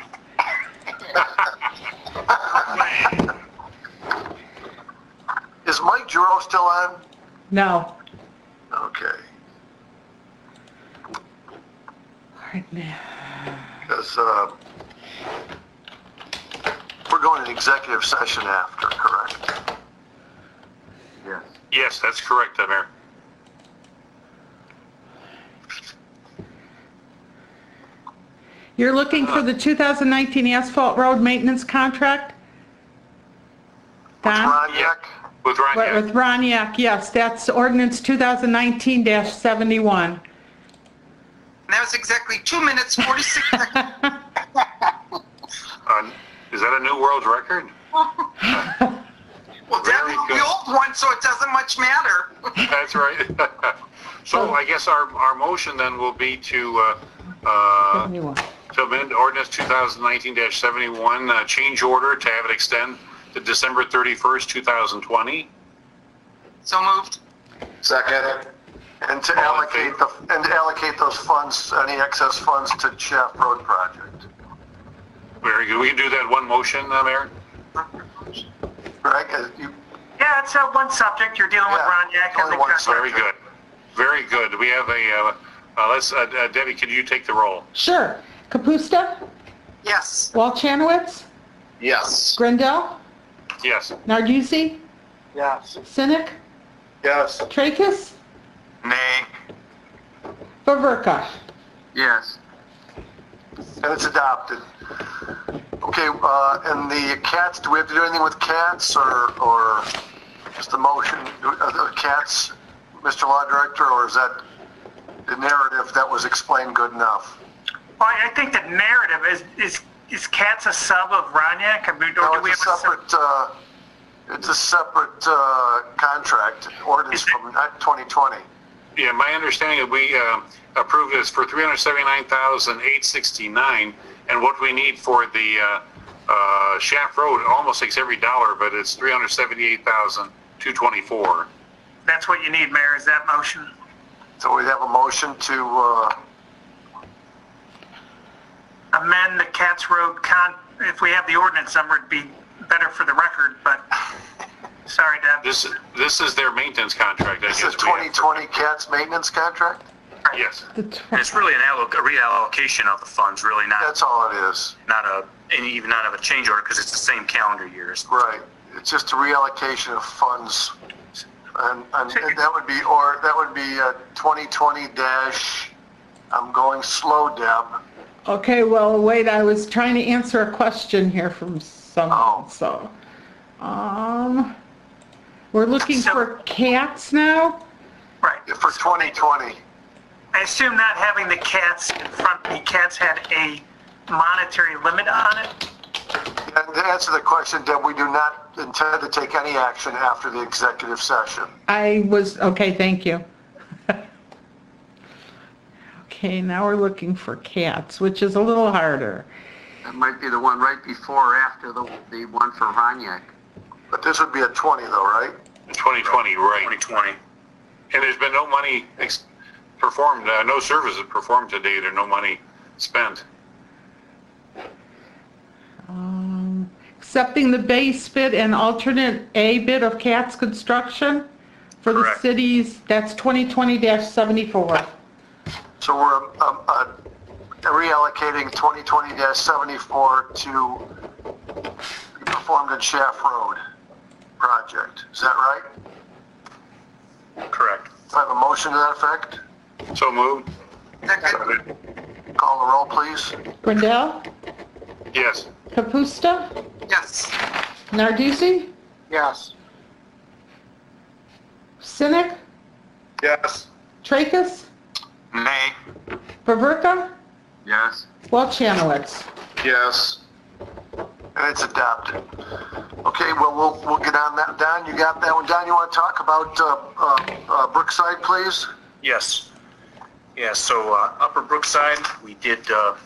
Is Mike Giroux still on? No. Okay. All right, now. Because we're going to executive session after, correct? yes. Yes, that's correct, Mayor. You're looking for the 2019 asphalt road maintenance contract? Don? Roniak? With Ron, yeah. With Roniak, yes, that's ordinance 2019-71. And that was exactly 2 minutes, 46 seconds. Is that a new world record? Well, that Very was good. the old one, so it doesn't much matter. That's right. So I guess our motion then will be to 71. amend ordinance 2019-71, change order to have it extend to December 31st, 2020. So moved. Second. And to allocate those funds, any excess funds to Shaft Road project. Very good. We can do that one motion, Mayor? Greg, Yeah, it's one subject. You're dealing with Yeah, Roniak and only the one contract. Very good. Very good. We have Debbie, could you take the roll? Sure. Kapusta, Yes. Walchanowitz, Yes. Grindel, Yes. Narduzzi, Yes. Cynic, Yes. Tracus, Nay. Faverka. Yes. and it's adopted. Okay, and the cats, do we have to do anything with cats or just the motion? Are the cats, Mr. Law Director, or is that the narrative that was explained good enough? Well, I think the narrative is Katz a sub of Roniak? Or No, do we have it's a separate contract ordinance from 2020. Yeah, my understanding is we approved this for $379,869, and what we need for the Shaft Road almost takes every dollar, but it's $378,224. That's what you need, Mayor, is that motion? So we have a motion to, Amend the Katz Road if we have the ordinance number, it'd be better for the record, but sorry, Deb. This is their maintenance contract, I this guess. is 2020 CATS maintenance contract? Yes. It's really a reallocation of the funds, really That's all it is. even not of a change order because it's the same calendar years. Right. It's just a reallocation of funds. And that would be 2020 dash, I'm going slow, Deb. Okay, well, wait, I was trying to answer a question here from someone, Oh. so. We're looking for cats now? Right. For 2020. I assume not having the Katz in front, the Katz had a monetary limit on it? And to answer the question, Deb, we do not intend to take any action after the executive session. Okay, thank you. Okay, now we're looking for cats, which is a little harder. That might be the one right before or after the one for Roniak. But this would be a 20 though, right? 2020, right. 2020. And there's been no money performed, no services performed to date, or no money spent. Accepting the base bid and alternate A bid of CATS construction for the Correct. cities, that's 2020-74. So we're reallocating 2020-74 to be performed in Shaft Road project. Is that right? Correct. Do I have a motion to that effect? So moved? Second. Call the roll, please. Grindel, Yes. Kapusta, Yes. Narduzzi, Yes. Cynic, Yes. Tracus, Nay. Faverka, Yes. Walchanowitz. Yes. And it's adopted. Okay, well, we'll get on that. Don, you got that one? Don, you want to talk about Brookside, please? Yes. Yeah, so Upper Brookside, we did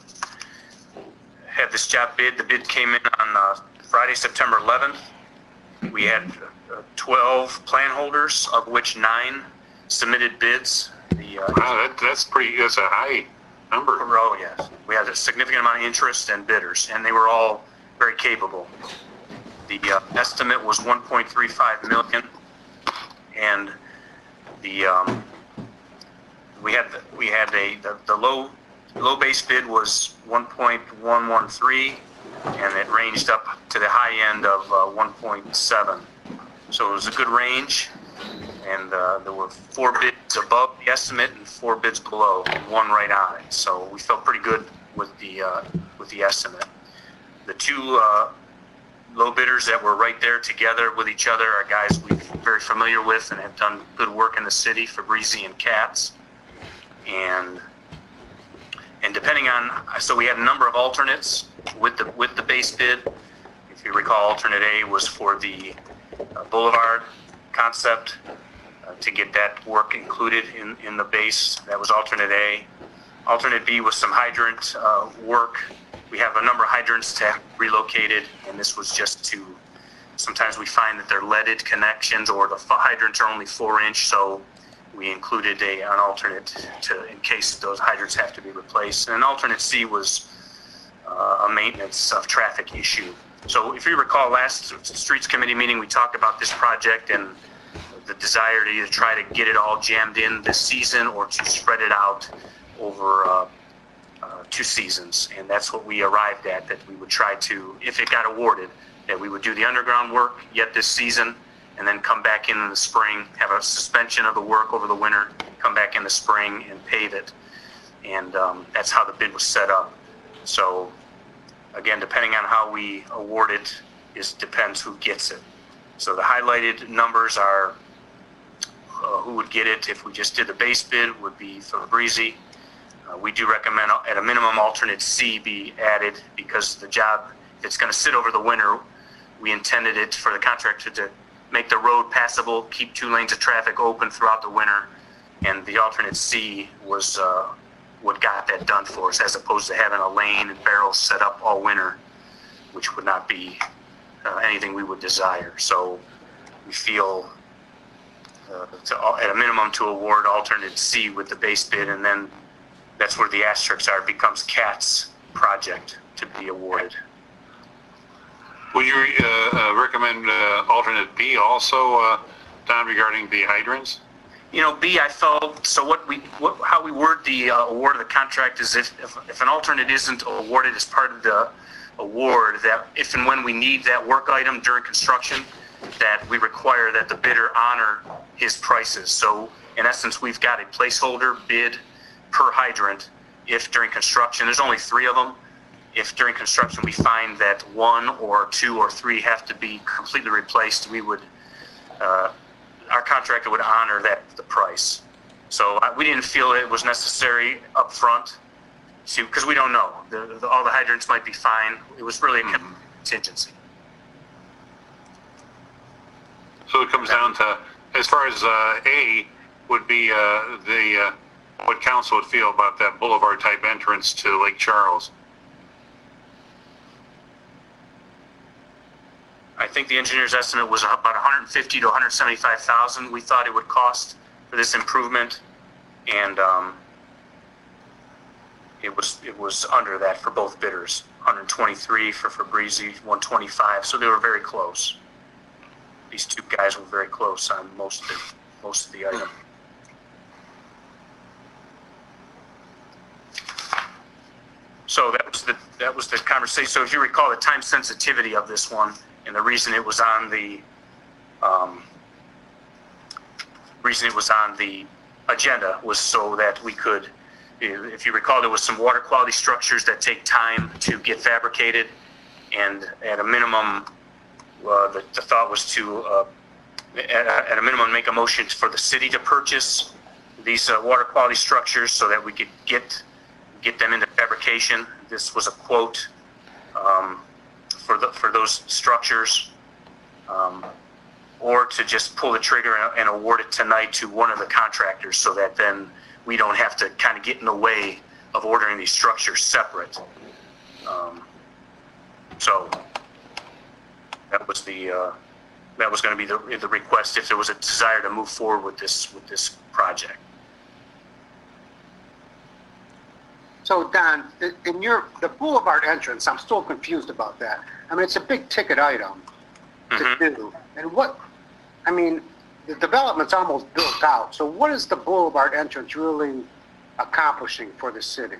have this job bid. The bid came in on Friday, September 11th. We had 12 plan holders, of which 9 submitted bids. Wow, that's a high number. Oh, yes. We had a significant amount of interest and bidders, and they were all very capable. The estimate was $1.35 million, and the low base bid was 1.113, and it ranged up to the high end of 1.7. So it was a good range, and there were 4 bids above the estimate and 4 bids below, 1 right on it. So we felt pretty good with the estimate. The 2 low bidders that were right there together with each other are guys we're very familiar with and have done good work in the city, Fabrizi and Katz. And depending on, so we had a number of alternates with the base bid. If you recall, alternate A was for the boulevard concept, to get that work included in the base. That was alternate A. Alternate B was some hydrant work. We have a number of hydrants to have relocated, and this was just to Sometimes we find that they're leaded connections or the hydrants are only 4-inch, so we included an alternate in case those hydrants have to be replaced. And an alternate C was a maintenance of traffic issue. So if you recall last Streets Committee meeting, we talked about this project and the desire to either try to get it all jammed in this season or to spread it out over 2 seasons. And that's what we arrived at, that we would try to, if it got awarded, that we would do the underground work yet this season and then come back in the spring, have a suspension of the work over the winter, come back in the spring and pave it. And that's how the bid was set up. So again, depending on how we award it, depends who gets it. So the highlighted numbers are who would get it if we just did the base bid would be Fabrizi. We do recommend at a minimum alternate C be added because the job, if it's going to sit over the winter, we intended it for the contractor to make the road passable, keep 2 lanes of traffic open throughout the winter, and the alternate C was what got that done for us, as opposed to having a lane and barrels set up all winter, which would not be anything we would desire. So we feel at a minimum to award alternate C with the base bid, and then that's where the asterisks are, becomes CAT's project to be awarded. Would you recommend alternate B also, Don, regarding the hydrants? You know, B, I felt, so how we word the award of the contract is if an alternate isn't awarded as part of the award, that if and when we need that work item during construction, that we require that the bidder honor his prices. So in essence, we've got a placeholder bid per hydrant. If during construction, there's only 3 of them, if during construction we find that 1 or 2 or 3 have to be completely replaced, we would, our contractor would honor the price. So we didn't feel it was necessary up front, because we don't know. All the hydrants might be fine. It was really a contingency. So it comes down to, as far as A would be what council would feel about that boulevard type entrance to Lake Charles. I think the engineer's estimate was about $150,000 to $175,000 we thought it would cost for this improvement, and it was under that for both bidders. $123,000 for Fabrizi, $125,000, so they were very close. These 2 guys were very close on most of the item. So that was the conversation. So if you recall the time sensitivity of this one, and the reason it was on the agenda was so that we could, if you recall, there was some water quality structures that take time to get fabricated, and at a minimum, the thought was to at a minimum make a motion for the city to purchase these water quality structures so that we could get them into fabrication. This was a quote for those structures, or to just pull the trigger and award it tonight to one of the contractors so that then we don't have to kind of get in the way of ordering these structures separate. So that was going to be the request if there was a desire to move forward with this project. So Don, in the boulevard entrance, I'm still confused about that. I mean, it's a big ticket item to do. And the development's almost built out. So what is the boulevard entrance really accomplishing for the city?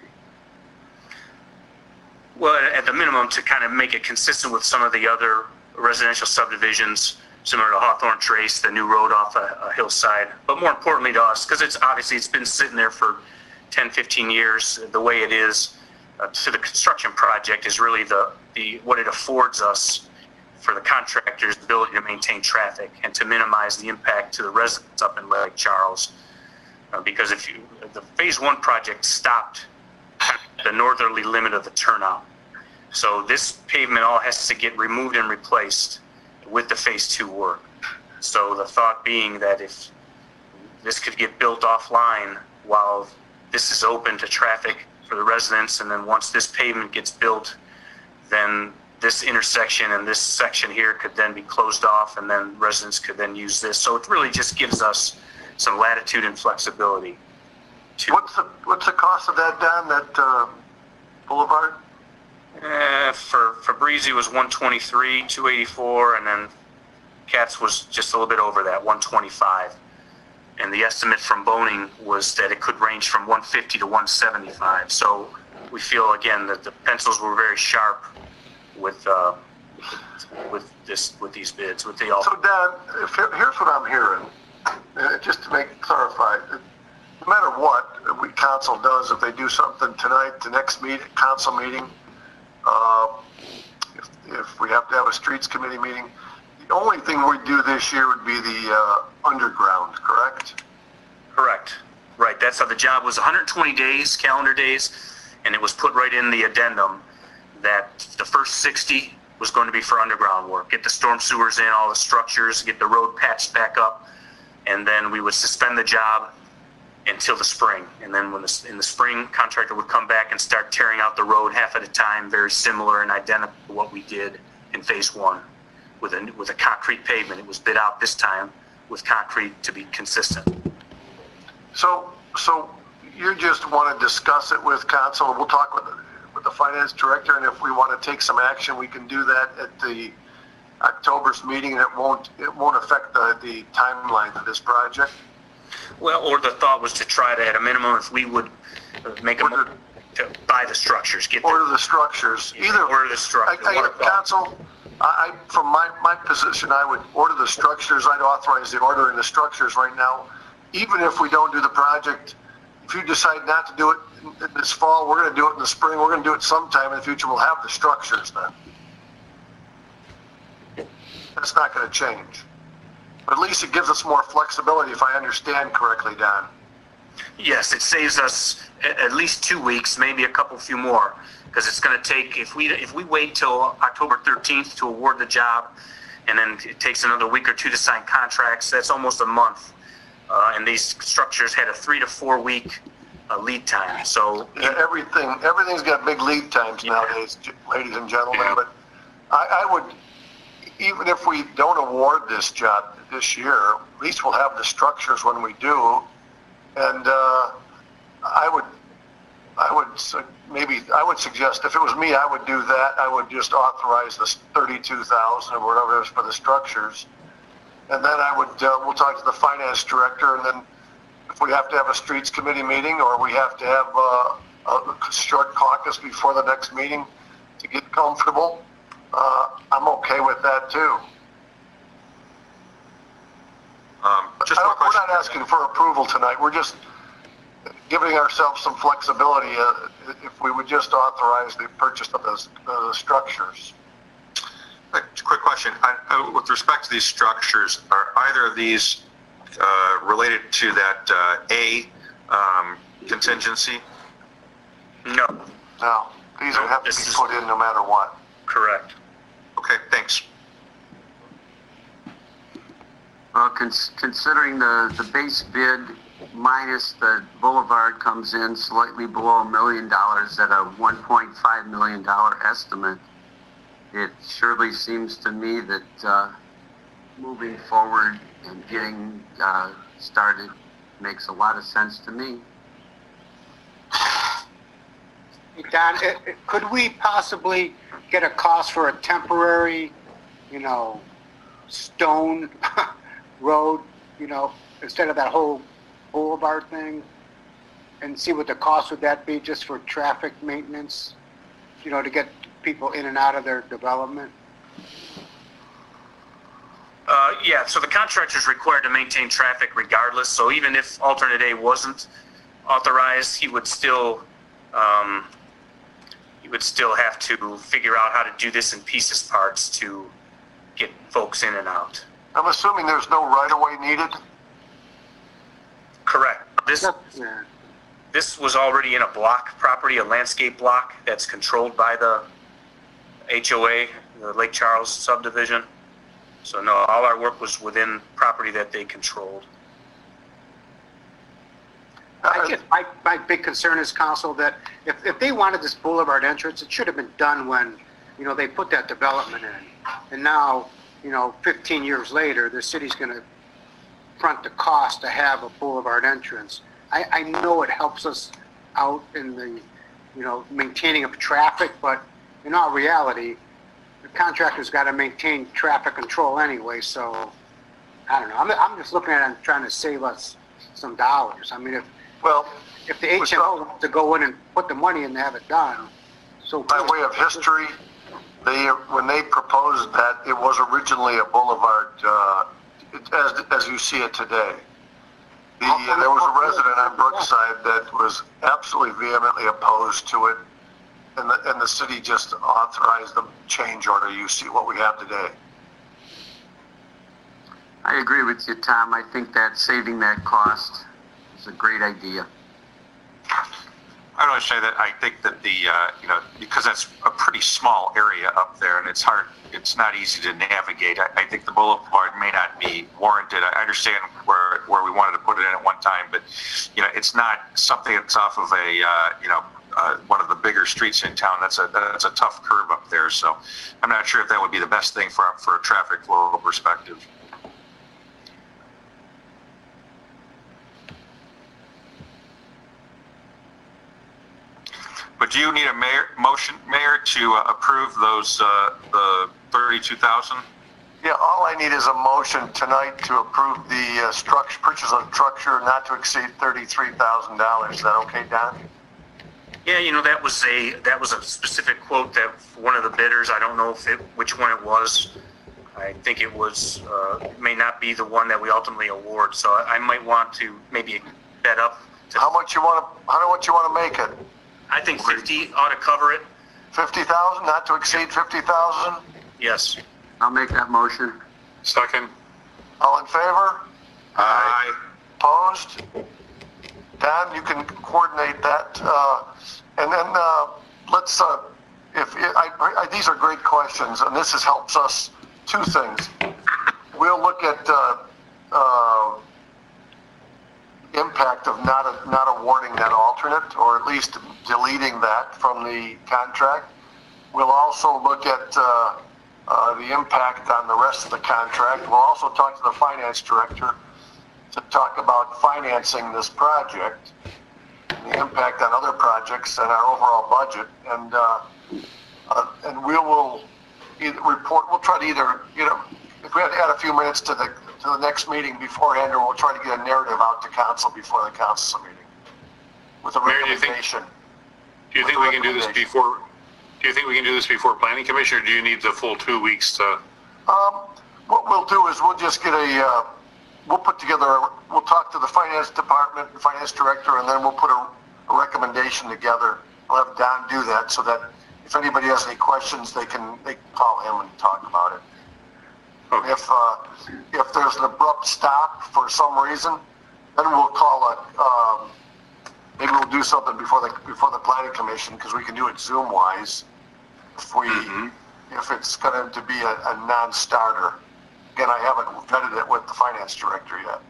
Well, at the minimum, to kind of make it consistent with some of the other residential subdivisions, similar to Hawthorne Trace, the new road off a hillside, but more importantly to us, because it's been sitting there for 10, 15 years, the way it is, to the construction project is really what it affords us for the contractor's ability to maintain traffic and to minimize the impact to the residents up in Lake Charles. Because the phase 1 project stopped at the northerly limit of the turnout. So this pavement all has to get removed and replaced with the phase 2 work. So the thought being that if this could get built offline while this is open to traffic for the residents, and then once this pavement gets built, then this intersection and this section here could then be closed off, and then residents could then use this. So it really just gives us some latitude and flexibility. What's the cost of that, Don, that boulevard? For Breezy was 123, 284, and then Katz was just a little bit over that, 125. And the estimate from Boning was that it could range from 150 to 175. So we feel again that the pencils were very sharp with these bids, with the So Don, here's what I'm hearing, just to clarify. No matter what council does, if they do something tonight, the next council meeting, if we have to have a streets committee meeting, the only thing we'd do this year would be the underground, correct? Correct. Right. That's how the job was. 120 days, calendar days, and it was put right in the addendum that the first 60 was going to be for underground work. Get the storm sewers in, all the structures, get the road patched back up, and then we would suspend the job until the spring. And then in the spring, contractor would come back and start tearing out the road half at a time, very similar and identical to what we did in phase one with a concrete pavement. It was bid out this time with concrete to be consistent. So you just want to discuss it with council. We'll talk with the finance director, and if we want to take some action, we can do that at the October's meeting, and it won't affect the timeline of this project. Well, or the thought was to try to, at a minimum, if we would make to buy the structures, order the structures. Order the structures. Council, from my position, I would order the structures. I'd authorize the ordering the structures right now. Even if we don't do the project, if you decide not to do it this fall, we're going to do it in the spring. We're going to do it sometime in the future. We'll have the structures then. That's not going to change. But at least it gives us more flexibility, if I understand correctly, Don. Yes, it saves us at least 2 weeks, maybe a few more, because it's going to take, if we wait till October 13th to award the job, and then it takes another week or two to sign contracts, that's almost a month. And these structures had a 3 to 4 week lead time. So everything's got big lead times nowadays, ladies and gentlemen. Yeah. But I would, even if we don't award this job this year, at least we'll have the structures when we do. And I would suggest, if it was me, I would do that. I would just authorize this $32,000 or whatever it is for the structures. And then I would, we'll talk to the finance director, and then if we have to have a streets committee meeting, or we have to have a short caucus before the next meeting to get comfortable, I'm okay with that too. We're not asking for approval tonight. We're just giving ourselves some flexibility if we would just authorize the purchase of the structures. Quick question. With respect to these structures, are either of these related to that contingency? No. No. These would have to be put in no matter what. Correct. Okay, thanks. Well, considering the base bid minus the boulevard comes in slightly below $1 million at a $1.5 million estimate, it surely seems to me that moving forward and getting started makes a lot of sense to me. Don, could we possibly get a cost for a temporary, stone road, instead of that whole boulevard thing, and see what the cost would that be just for traffic maintenance, to get people in and out of their development? Yeah, so the contractor is required to maintain traffic regardless. So even if alternate A wasn't authorized, he would still have to figure out how to do this in pieces parts to get folks in and out. I'm assuming there's no right-of-way needed? Correct. This was already in a block property, a landscape block that's controlled by the HOA, the Lake Charles subdivision. So no, all our work was within property that they controlled. I guess my big concern is, council, that if they wanted this boulevard entrance, it should have been done when they put that development in. And now, 15 years later, the city's going to front the cost to have a boulevard entrance. I know it helps us out in the, maintaining of traffic, but in all reality, the contractor's got to maintain traffic control anyway, so I don't know. I'm just looking at it and trying to save us some dollars. I mean, if the HMO wants to go in and put the money in to have it done, so By way of history, when they proposed that, it was originally a boulevard, as you see it today. There was a resident on Brookside that was absolutely vehemently opposed to it, and the city just authorized the change order. You see what we have today. I agree with you, Tom. I think that saving that cost is a great idea. I would say that I think that because that's a pretty small area up there and it's not easy to navigate. I think the boulevard may not be warranted. I understand where we wanted to put it in at one time, but it's not something that's off of one of the bigger streets in town. That's a tough curve up there. So I'm not sure if that would be the best thing for a traffic flow perspective. But do you need a motion, Mayor, to approve those the 32,000? Yeah, all I need is a motion tonight to approve the purchase of structure not to exceed $33,000. Is that okay, Don? Yeah, that was a specific quote that one of the bidders. I don't know which one it was. I think it was may not be the one that we ultimately award. So I might want to maybe bet up. How much you want to make it? I think 50 ought to cover it. 50,000, not to exceed 50,000? Yes. I'll make that motion. Second. All in favor? Aye. Opposed? Don, you can coordinate that. And then let's, these are great questions, and this helps us. Two things. We'll look at impact of not awarding that alternate, or at least deleting that from the contract. We'll also look at the impact on the rest of the contract. We'll also talk to the finance director to talk about financing this project, and the impact on other projects and our overall budget. And we will either report. We'll try to either, if we have to add a few minutes to the next meeting beforehand, or we'll try to get a narrative out to council before the council meeting with a recommendation. Do you think we can do this before? Do you think we can do this before planning commission, or do you need the full 2 weeks to? What we'll do is we'll just get we'll put together. We'll talk to the finance department, the finance director, and then we'll put a recommendation together. We'll have Don do that so that if anybody has any questions, they can call him and talk about it. Okay. If there's an abrupt stop for some reason, then we'll call maybe we'll do something before the planning commission, because we can do it Zoom wise. If it's going to be a non-starter. Again, I haven't vetted it with the finance director yet.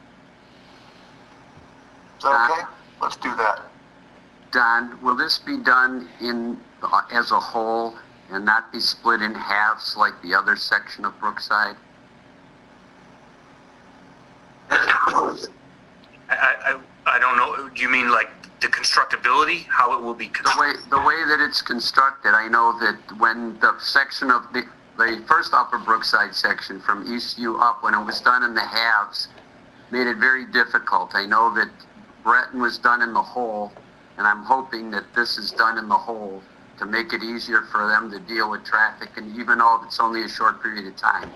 Is that okay? Let's do that. Don, will this be done as a whole and not be split in halves like the other section of Brookside? I don't know. Do you mean like the constructability? How it will be constructed? The way that it's constructed, I know that when the section of the first Upper Brookside section from Eastview up, when it was done in the halves, made it very difficult. I know that Breton was done in the whole, and I'm hoping that this is done in the whole to make it easier for them to deal with traffic, and even though it's only a short period of time.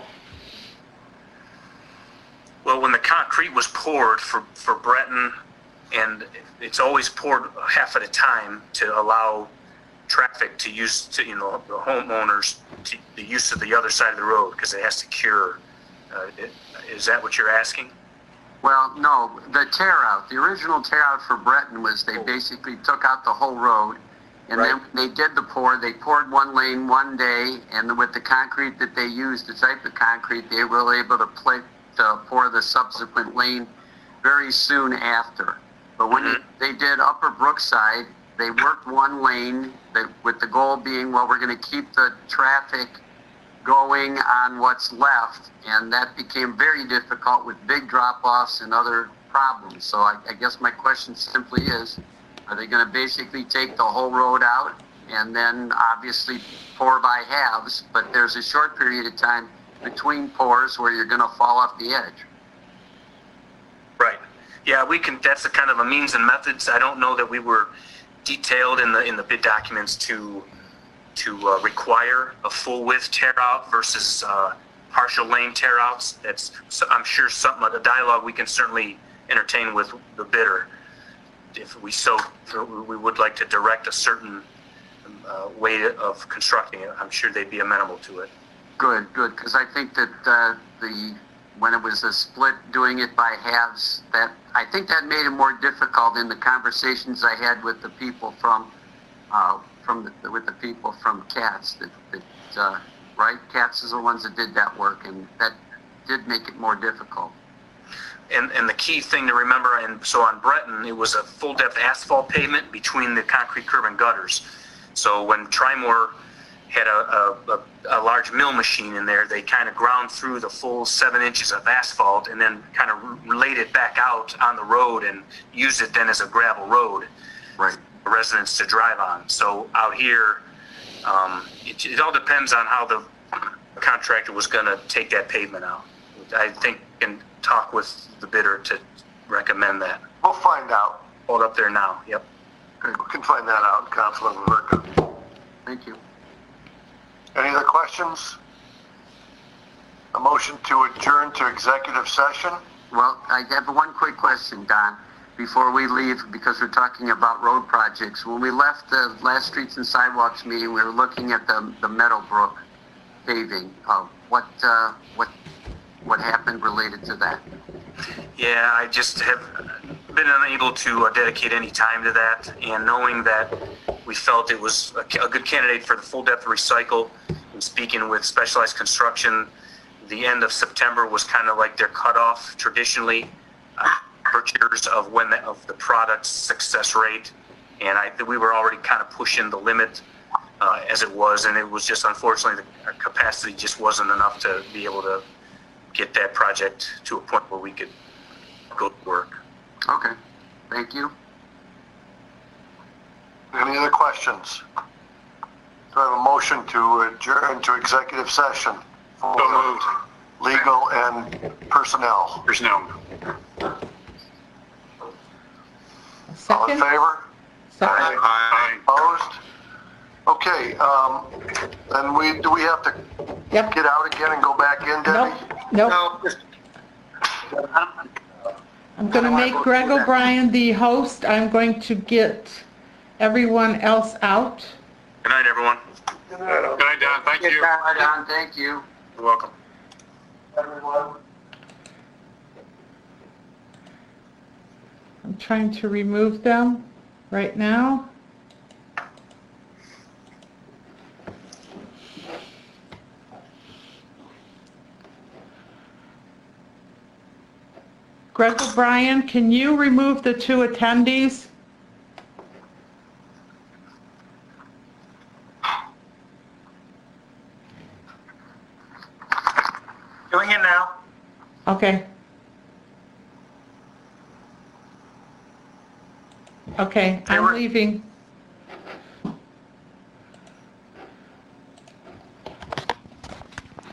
Well, when the concrete was poured for Breton, and it's always poured half at a time to allow traffic to use the homeowners to the use of the other side of the road, because it has to cure. Is that what you're asking? Well, no, the original tear out for Breton was they basically took out the whole road, and then when they did the pour, they poured one lane one day, and with the concrete that they used, the type of concrete, they were able to pour the subsequent lane very soon after. But when they did Upper Brookside, they worked one lane with the goal being, well, we're going to keep the traffic going on what's left, and that became very difficult with big drop-offs and other problems. So I guess my question simply is, are they going to basically take the whole road out and then obviously pour by halves, but there's a short period of time between pours where you're going to fall off the edge? Right. Yeah, we can, that's a kind of a means and methods. I don't know that we were detailed in the bid documents to require a full width tear out versus partial lane tear outs. That's, I'm sure, a dialogue we can certainly entertain with the bidder. If we would like to direct a certain way of constructing it, I'm sure they'd be amenable to it. Good, because I think that when it was a split, doing it by halves, I think that made it more difficult in the conversations I had with the people from CATS. Right, CATS is the ones that did that work, and that did make it more difficult. And the key thing to remember, and so on Breton, it was a full depth asphalt pavement between the concrete curb and gutters. So when Trimore had a large mill machine in there, they kind of ground through the full 7 inches of asphalt and then kind of laid it back out on the road and used it then as a gravel road. Right. For residents to drive on. So out here, it all depends on how the contractor was going to take that pavement out. I think we can talk with the bidder to recommend that. We'll find out. Hold up there now. Yep. We can find that out, Councilman Verka. Thank you. Any other questions? A motion to adjourn to executive session? Well, I have one quick question, Don, before we leave, because we're talking about road projects. When we left the last Streets and Sidewalks meeting, we were looking at the Meadowbrook paving. What happened related to that? Yeah, I just have been unable to dedicate any time to that, and knowing that we felt it was a good candidate for the full depth recycle, and speaking with Specialized Construction, the end of September was kind of like their cutoff traditionally for years of the product's success rate, and we were already kind of pushing the limit as it was, and it was just unfortunately our capacity just wasn't enough to be able to get that project to a point where we could go to work. Okay, thank you. Any other questions? Do I have a motion to adjourn to executive session for So moved. legal and personnel? Personnel. All in Second? favor? Second. Aye. Opposed? Okay, then do we have to Yep. get out again and go back in, Debbie? Nope. I'm going to make Greg O'Brien the host. I'm going to get everyone else out. Good night, everyone. Good night, Don. Thank you. Bye, Don, thank you. You're welcome. Everyone? I'm trying to remove them right now. Greg O'Brien, can you remove the 2 attendees? Doing it now. Okay. Okay, I'm leaving.